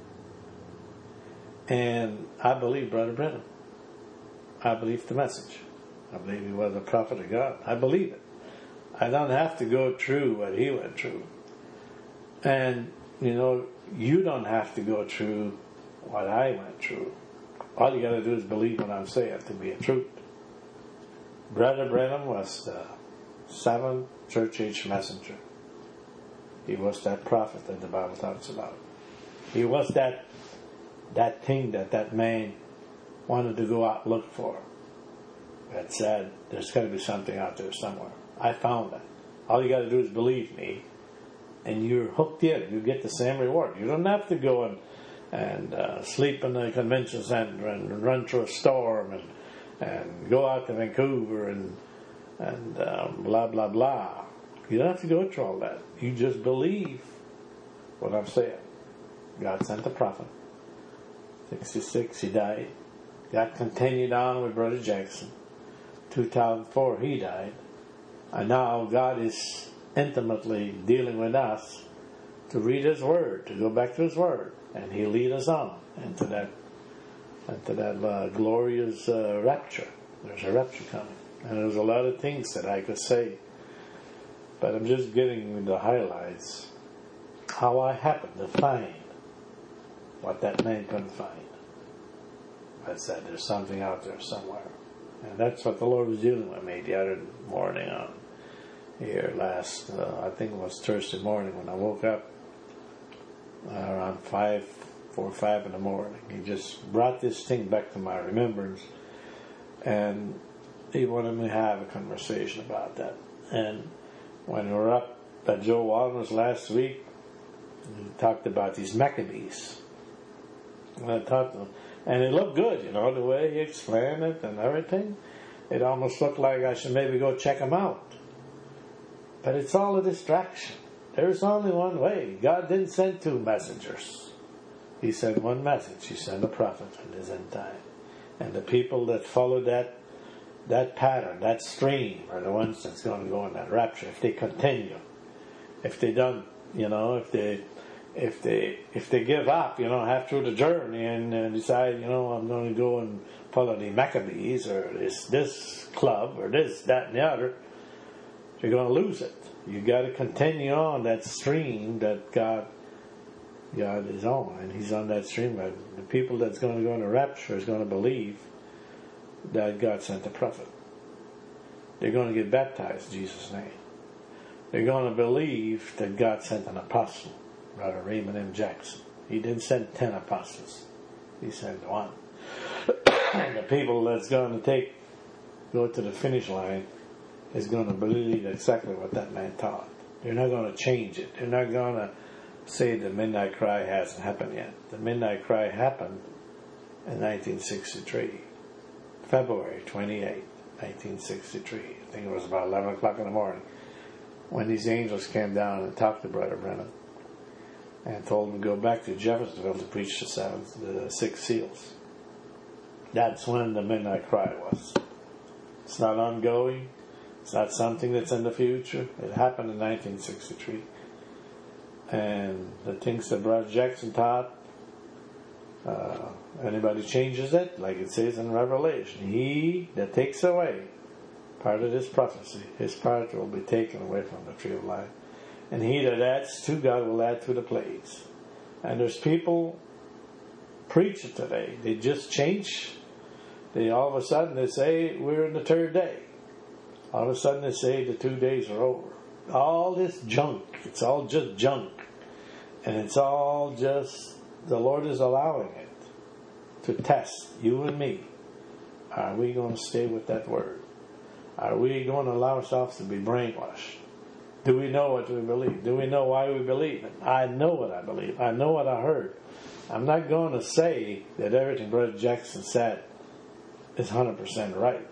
And I believe Brother Branham. I believe the message. I believe he was a prophet of God. I believe it. I don't have to go through what he went through. And, you don't have to go through what I went through. All you got to do is believe what I'm saying to be a truth. Brother Branham was the 7th church age messenger. He was that prophet that the Bible talks about. He was that thing that man wanted to go out and look for. That said, there's got to be something out there somewhere. I found that. All you got to do is believe me, and you're hooked in. You get the same reward. You don't have to go and sleep in the convention center and run through a storm and go out to Vancouver and blah blah blah. You don't have to go through all that. You just believe what I'm saying. God sent a prophet. 66, he died. God continued on with Brother Jackson. 2004, he died. And now God is intimately dealing with us to read His Word, to go back to His Word, and He'll lead us on into that glorious rapture. There's a rapture coming. And there's a lot of things that I could say, but I'm just getting the highlights. How I happened to find what that man couldn't find. I said there's something out there somewhere. And that's what the Lord was dealing with me the other morning on here last, I think it was Thursday morning when I woke up around 4 or 5 in the morning. He just brought this thing back to my remembrance, and he wanted me to have a conversation about that. And when we were up at Joe Walden's last week, he talked about these Maccabees. And I talked to him, and it looked good, the way he explained it and everything. It almost looked like I should maybe go check them out. But it's all a distraction. There's only one way. God didn't send 2 messengers. He sent one message. He sent a prophet in His end time. And the people that follow that pattern, that stream, are the ones that's going to go in that rapture. If they continue, if they don't, if they give up, half through the journey and decide, I'm going to go and follow the Maccabees or this club or this, that, and the other, you're going to lose it. You got to continue on that stream that God is on, and He's on that stream. The people that's going to go in the rapture is going to believe that God sent a prophet. They're going to get baptized in Jesus' name. They're going to believe that God sent an apostle, Brother Raymond M. Jackson. He didn't send 10 apostles. He sent 1. And the people that's going to go to the finish line is going to believe exactly what that man taught. They're not going to change it. They're not going to say the midnight cry hasn't happened yet. The midnight cry happened in 1963, February 28, 1963. I think it was about 11 o'clock in the morning when these angels came down and talked to Brother Brennan and told him to go back to Jeffersonville to preach the 6 seals. That's when the midnight cry was. It's not ongoing. It's not something that's in the future. It happened in 1963. And the things that Brother Jackson taught, anybody changes it, like it says in Revelation, he that takes away part of this prophecy, his part will be taken away from the tree of life. And he that adds to God will add to the plagues. And there's people preach it today. They just change. They all of a sudden they say we're in the 3rd day. All of a sudden they say the 2 days are over. All this junk. It's all just junk. And it's all just, the Lord is allowing it to test you and me. Are we going to stay with that word? Are we going to allow ourselves to be brainwashed? Do we know what we believe? Do we know why we believe it? I know what I believe. I know what I heard. I'm not going to say that everything Brother Jackson said is 100% right.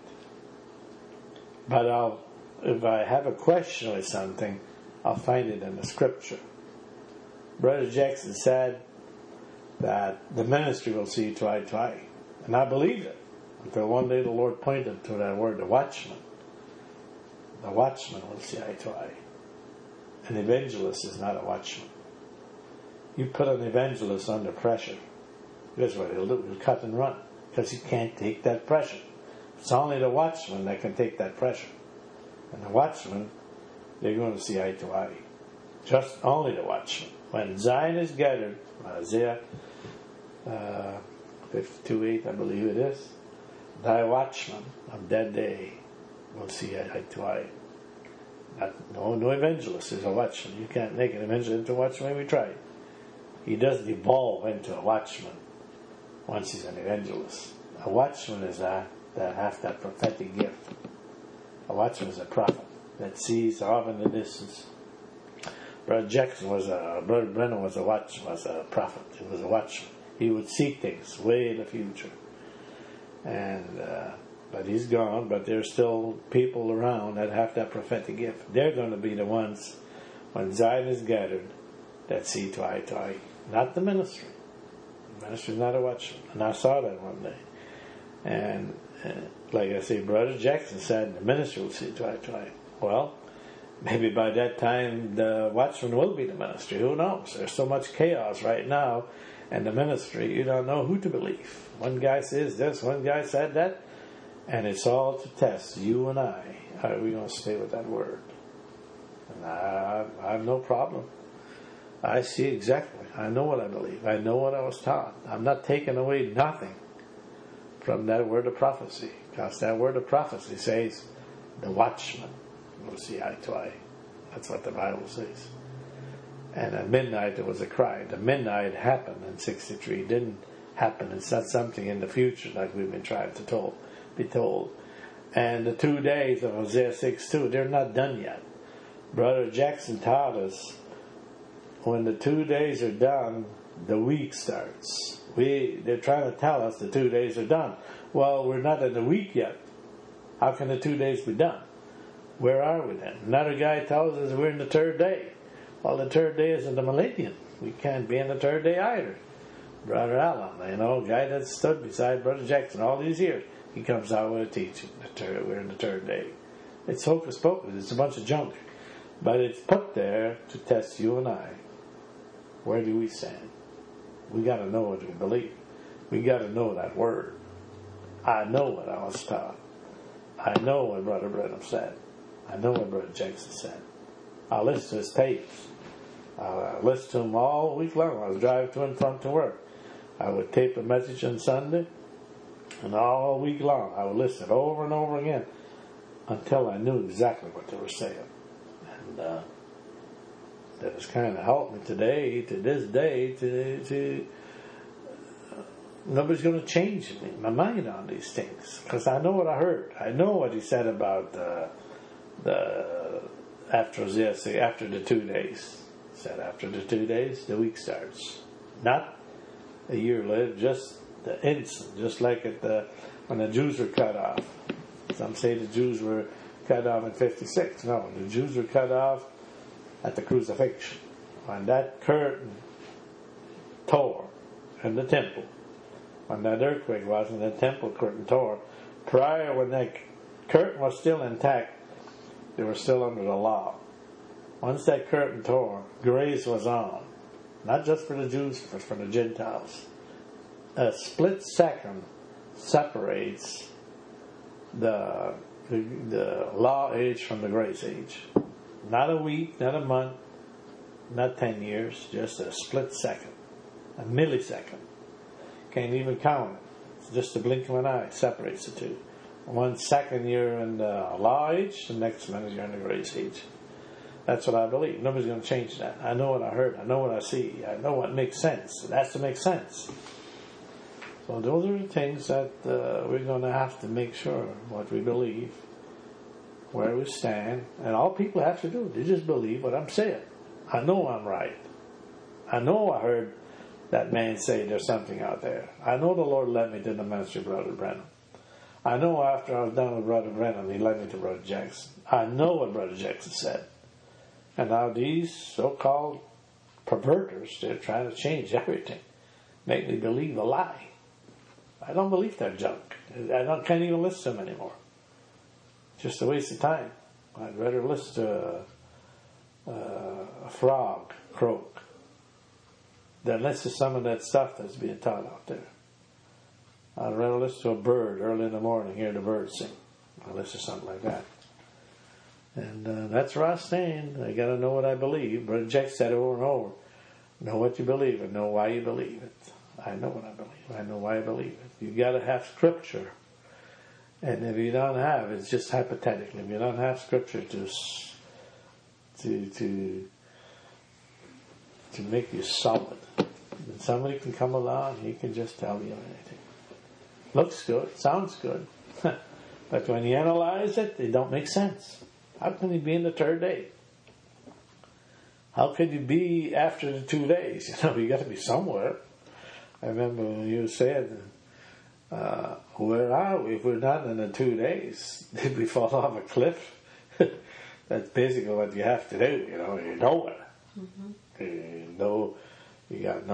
But if I have a question with something, I'll find it in the scripture. Brother Jackson said that the ministry will see eye to eye. And I believed it until one day the Lord pointed to that word, the watchman. The watchman will see eye to eye. An evangelist is not a watchman. You put an evangelist under pressure, here's what he'll do. He'll cut and run because he can't take that pressure. It's only the watchman that can take that pressure. And the watchman, they're going to see eye to eye. Just only the watchman. When Zion is gathered, Isaiah 52:8, I believe it is, thy watchman of that day will see eye to eye. No evangelist is a watchman. You can't make an evangelist into a watchman. We tried. He doesn't evolve into a watchman once he's an evangelist. A watchman is that has that prophetic gift. A watchman is a prophet that sees off in the distance. Brother Brennan was a prophet. He was a watchman. He would see things way in the future. And but he's gone. But there's still people around that have that prophetic gift. They're going to be the ones when Zion is gathered that see eye to eye. Not the ministry. The ministry is not a watchman. And I saw that one day. And like I say, Brother Jackson said the ministry will see eye to eye. Well, maybe by that time the watchman will be the ministry. Who knows? There's so much chaos right now in the ministry, you don't know who to believe. One guy says this, one guy said that, and it's all to test you and I. How are we going to stay with that word? And I have no problem. I see exactly. I know what I believe. I know what I was taught. I'm not taking away nothing from that word of prophecy, because that word of prophecy says the watchman will see eye to eye. That's what the Bible says. And at midnight there was a cry. The midnight happened in 63. It didn't happen. It's not something in the future like we've been trying to be told. And the 2 days of Hosea 6:2, they're not done yet. Brother Jackson taught us when the 2 days are done, the week starts. They're trying to tell us the 2 days are done. Well, we're not in the week yet. How can the 2 days be done? Where are we then? Another guy tells us we're in the 3rd day. Well, the 3rd day is in the millennium. We can't be in the 3rd day either. Brother Allen, guy that stood beside Brother Jackson all these years, he comes out with a teaching. We're in the 3rd day. It's hocus pocus. It's a bunch of junk. But it's put there to test you and I. Where do we stand? We got to know what we believe. We got to know that word. I know what I was taught. I know what Brother Brennan said. I know what Brother Jackson said. I listen to his tapes. I listened to him all week long. I was driving to and from to work. I would tape a message on Sunday, and all week long I would listen over and over again.
until I knew exactly what they were saying. And that has kind of helped me today, to this day, to nobody's going to change my mind on these things, because I know what I heard. I know what he said about after the 2 days. He said after the 2 days, the week starts. Not a year later, just the instant, just like when the Jews were cut off. Some say the Jews were cut off in 56. No, the Jews were cut off at the crucifixion. When that curtain tore in the temple, when that earthquake was and the temple curtain tore, prior, when that curtain was still intact, they were still under the law. Once that curtain tore, grace was on. Not just for the Jews, but for the Gentiles. A split second separates the law age from the grace age. Not a week, not a month, not 10 years, just a split second. A millisecond. Can't even count it. It's just a blink of an eye. It separates the two. 1 second you're in the law age, the next minute you're in the grace age. That's what I believe. Nobody's going to change that. I know what I heard. I know what I see. I know what makes sense. It has to make sense. So those are the things that we're going to have to make sure what we believe, where we stand. And all people have to do, they just believe what I'm saying. I know I'm right. I know I heard that man say there's something out there. I know the Lord led me to the ministry of Brother Brenham. I know after I was done with Brother Brenham, he led me to Brother Jackson. I know what Brother Jackson said. And now these so-called perverters, they're trying to change everything. Make me believe a lie. I don't believe that junk. Can't even listen to them anymore. It's just a waste of time. I'd rather listen to a frog croak than listen to some of that stuff that's being taught out there. I'd rather listen to a bird early in the morning, hear the bird sing. I'll listen to something like that. And that's where I stand. I got to know what I believe. Brother Jack said over and over, know what you believe and know why you believe it. I know what I believe. I know why I believe it. You got to have Scripture. And if you don't have, it's just hypothetically. If you don't have Scripture to make you solid, then somebody can come along, he can just tell you anything. Looks good, sounds good, but when you analyze it, it don't make sense. How can you be in the third day? How could you be after the 2 days? You got to be somewhere. I remember when you said, where are we if we're not in the 2 days? Did we fall off a cliff? That's basically what you have to do. You're nowhere. Mm-hmm. You got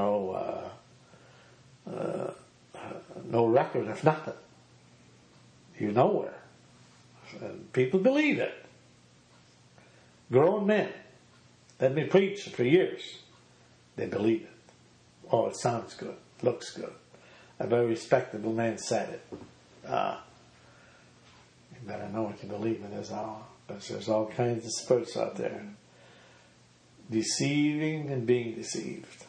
no record of nothing. You're nowhere. And people believe it. Grown men. Let me preach for years. They believe it. Oh, it sounds good. Looks good. A very respectable man said it. You better know what you believe in is all. Because there's all kinds of spirits out there. Deceiving and being deceived.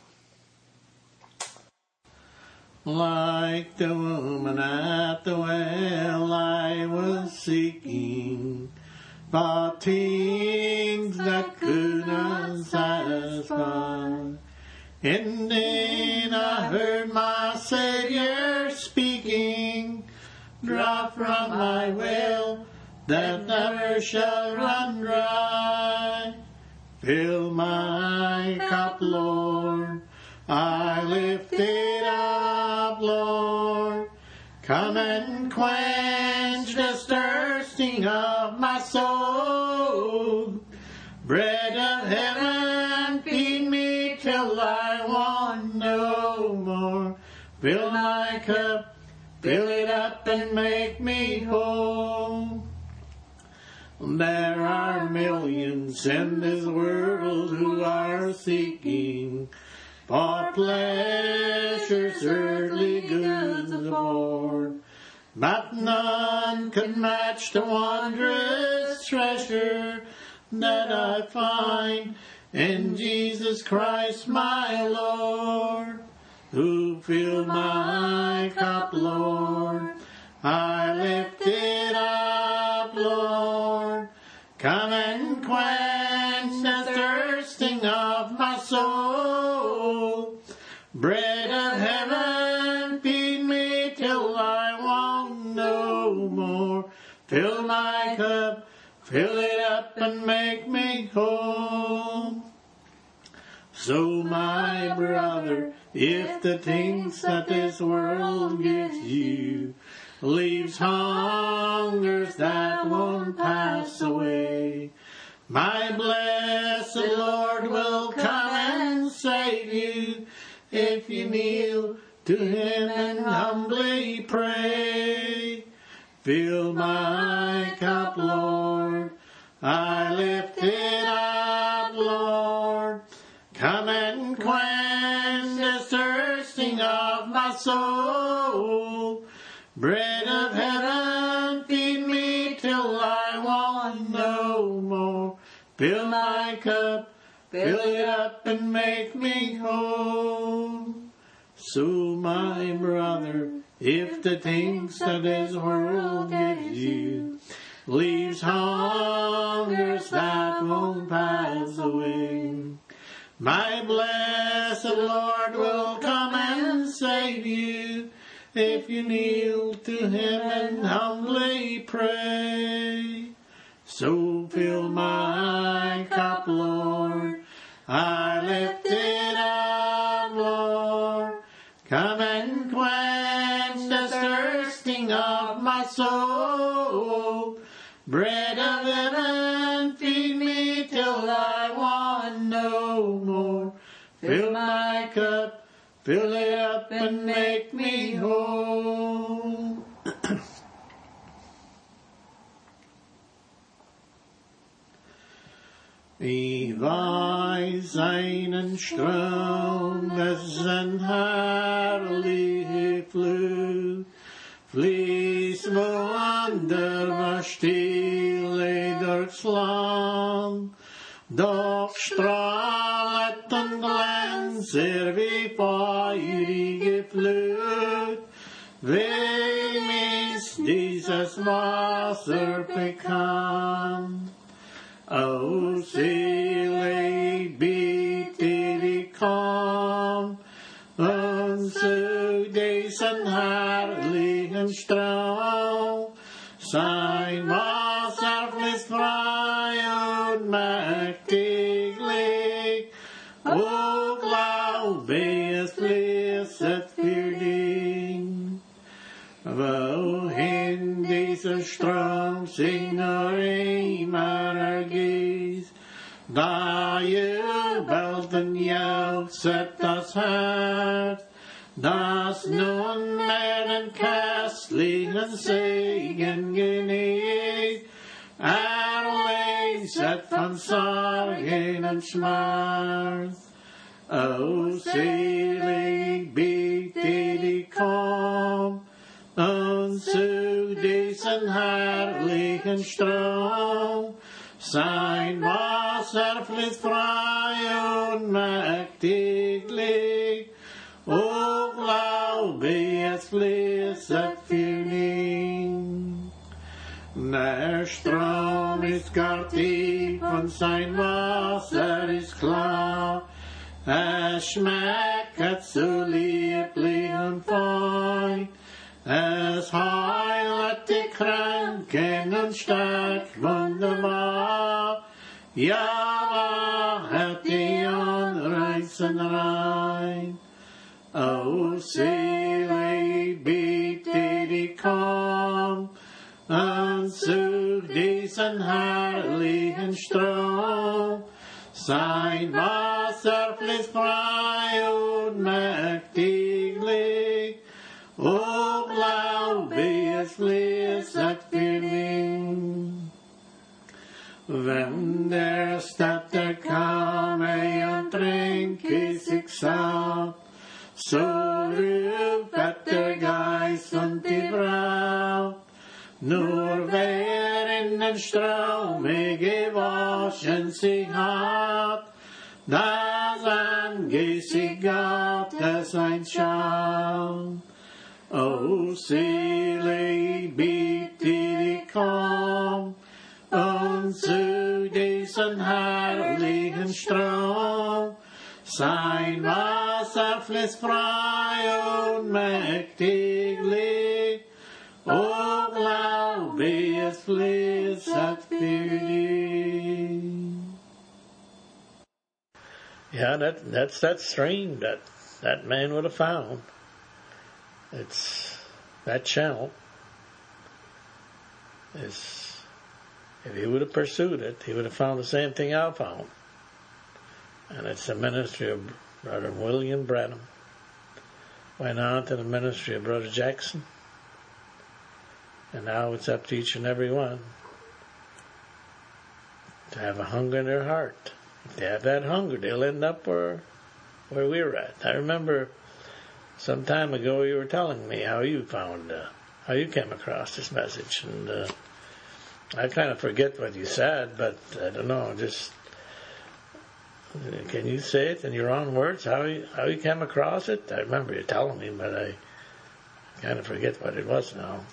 Like the woman at the well, I was seeking for things that could not satisfy. And then I heard my Savior speaking, draw from my well that never shall run dry. Fill my cup, Lord, I lift it up, Lord. Come and quench the thirsting of my soul. Bread of heaven, feed me till I want no more. Fill my cup, fill it up and make me whole. There are millions in this world who are seeking for pleasures earthly goods afford, but none can match the wondrous treasure that I find in Jesus Christ my Lord, who filled my cup, Lord. I lift it up, Lord.
of heaven, feed me till I want no more. Fill my cup, fill it up and make me whole. So my brother, if the things that this world gives you leaves hungers that won't pass away, my blessed Lord will come and save you if you kneel to Him and humbly pray. Fill my cup, Lord, I lift it up, Lord. Come and quench the thirsting of my soul. Bread of heaven, feed me till I want no more. Fill my cup, fill it up and make me whole. So my brother, if the things that this world gives you leaves hungers that won't pass away, my blessed Lord will come and save you if you kneel to Him and humbly pray. So fill my cup, Lord, I lift it up, Lord. Come and quench the thirsting of my soul. Bread of heaven, feed me till I want no more. Fill my cup, fill it up and make me whole. Wie weiß einen Strom des herrliche Flut, fließt woander was stille durchs Land, doch strahlet und glänzer wie feurige Flut. Wem ist dieses Wasser bekannt? O selig bitte die komm und zu diesen herrlichen Strom. Sein Wasser fließt frei und mächtiglich. O glaube, es fließet für dich. Wohin dieser Strom sich nur immer ergießt, da jubelt und jauchzet das Herz, das nunmehr den köstlichen Segen genießt, erlöset von Sorgen und Schmerz. O selig bitte die komm und zu diesen herrlichen Strom. Sein Wasser fließt frei und mächtiglich. O glaube, es fließet für mich. Der Strom ist gar tief und sein Wasser ist klar. Es schmeckt so lieblich und fein. Es heilet die Kranken und stärkt wunderbar. Ja, wachet die Unreizen rein. O selig bitte die komm und zu diesen herrlichen Strom. Sein Wasser fließt frei und mächtiglich. O glaube, es fließet für mich. Wenn der Städter komme und trinke sich satt, so rufet der Geist und die Braut. Nur wer in den Strome gewaschen sich hat, das Angesicht Gottes einschaut. O selig bitte die komm und zu diesen herrlichen Strom. Sein Wasser softly sprayed mäktigly, och glaubes bliss att fyrdig.
Yeah, that's that stream that man would have found. It's that channel is, if he would have pursued it, he would have found the same thing I found. And it's the ministry of Brother William Branham. Went on to the ministry of Brother Jackson. And now it's up to each and every one to have a hunger in their heart. If they have that hunger, they'll end up where we're at. I remember some time ago you were telling me how you came across this message, and I kind of forget what you said, but I don't know, just can you say it in your own words, how you came across it? I remember you telling me, but I kind of forget what it was now.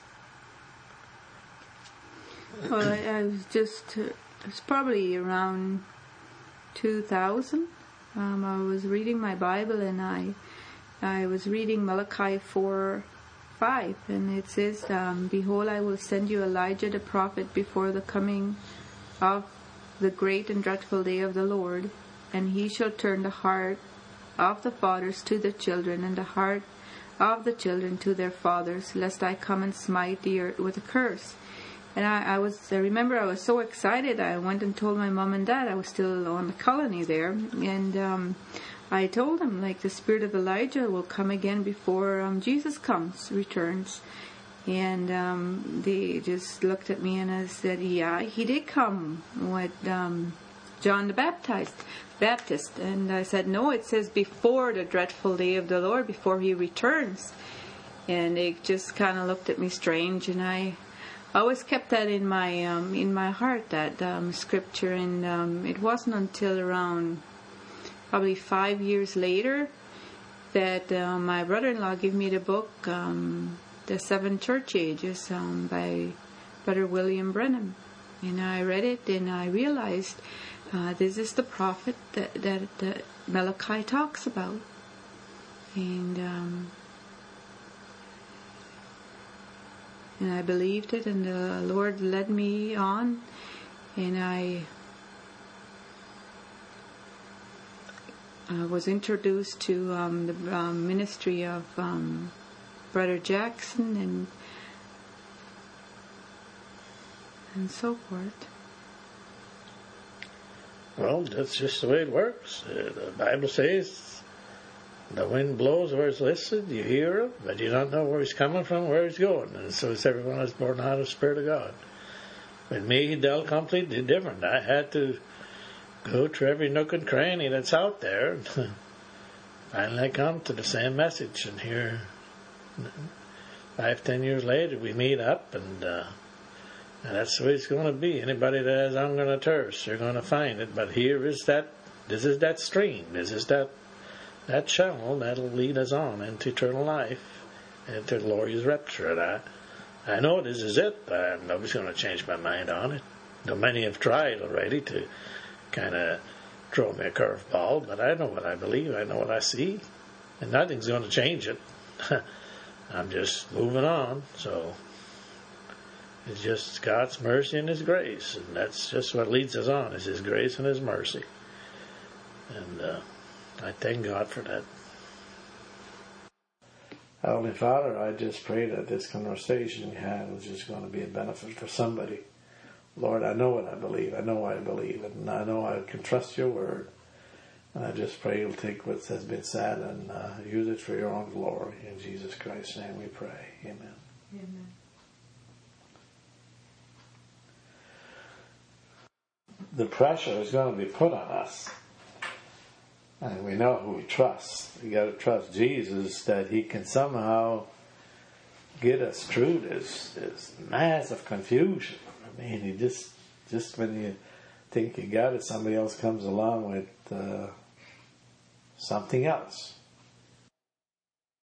Well, I was it's probably around 2000. I was reading my Bible, and I was reading Malachi 4:5, and it says, "Behold, I will send you Elijah the prophet before the coming of the great and dreadful day of the Lord, and he shall turn the heart of the fathers to the children, and the heart of the children to their fathers, lest I come and smite the earth with a curse." And I remember I was so excited. I went and told my mom and dad. I was still on the colony there, and I told them, like, the spirit of Elijah will come again before Jesus returns. And they just looked at me, and I said, yeah, he did come with John the Baptist. And I said, no, it says before the dreadful day of the Lord, before he returns. And they just kind of looked at me strange, and I always kept that in my heart, that scripture. And it wasn't until around probably 5 years later that my brother-in-law gave me the book, The Seven Church Ages, by Brother William Branham. And I read it, and I realized this is the prophet that Malachi talks about. And I believed it, and the Lord led me on, and I was introduced to the ministry of Brother Jackson and so forth.
Well, that's just the way it works. The Bible says the wind blows where it's listed, you hear him, but you don't know where he's coming from, where he's going. And so it's everyone that's born out of the Spirit of God. With me, he dealt completely different. I had to go to every nook and cranny that's out there. Finally, I come to the same message, and here, 5-10 years later, we meet up, and that's the way it's going to be. Anybody that has hunger and thirst, you're going to find it. But this is that stream, this is that channel that'll lead us on into eternal life, into glorious rapture. And I know this is it. Nobody's going to change my mind on it. Though many have tried already to kind of throw me a curveball, but I know what I believe, I know what I see, and nothing's going to change it. I'm just moving on. So it's just God's mercy and His grace, and that's just what leads us on, is His grace and His mercy. And I thank God for that. Heavenly Father, I just pray that this conversation you had was just going to be a benefit for somebody. Lord, I know what I believe. I know why I believe it, and I know I can trust your word. And I just pray you'll take what has been said and use it for your own glory. In Jesus Christ's name we pray. Amen.
Amen.
The pressure is going to be put on us. And we know who we trust. We got to trust Jesus, that He can somehow get us through this massive confusion. I mean, He just when you think you got it, somebody else comes along with something else.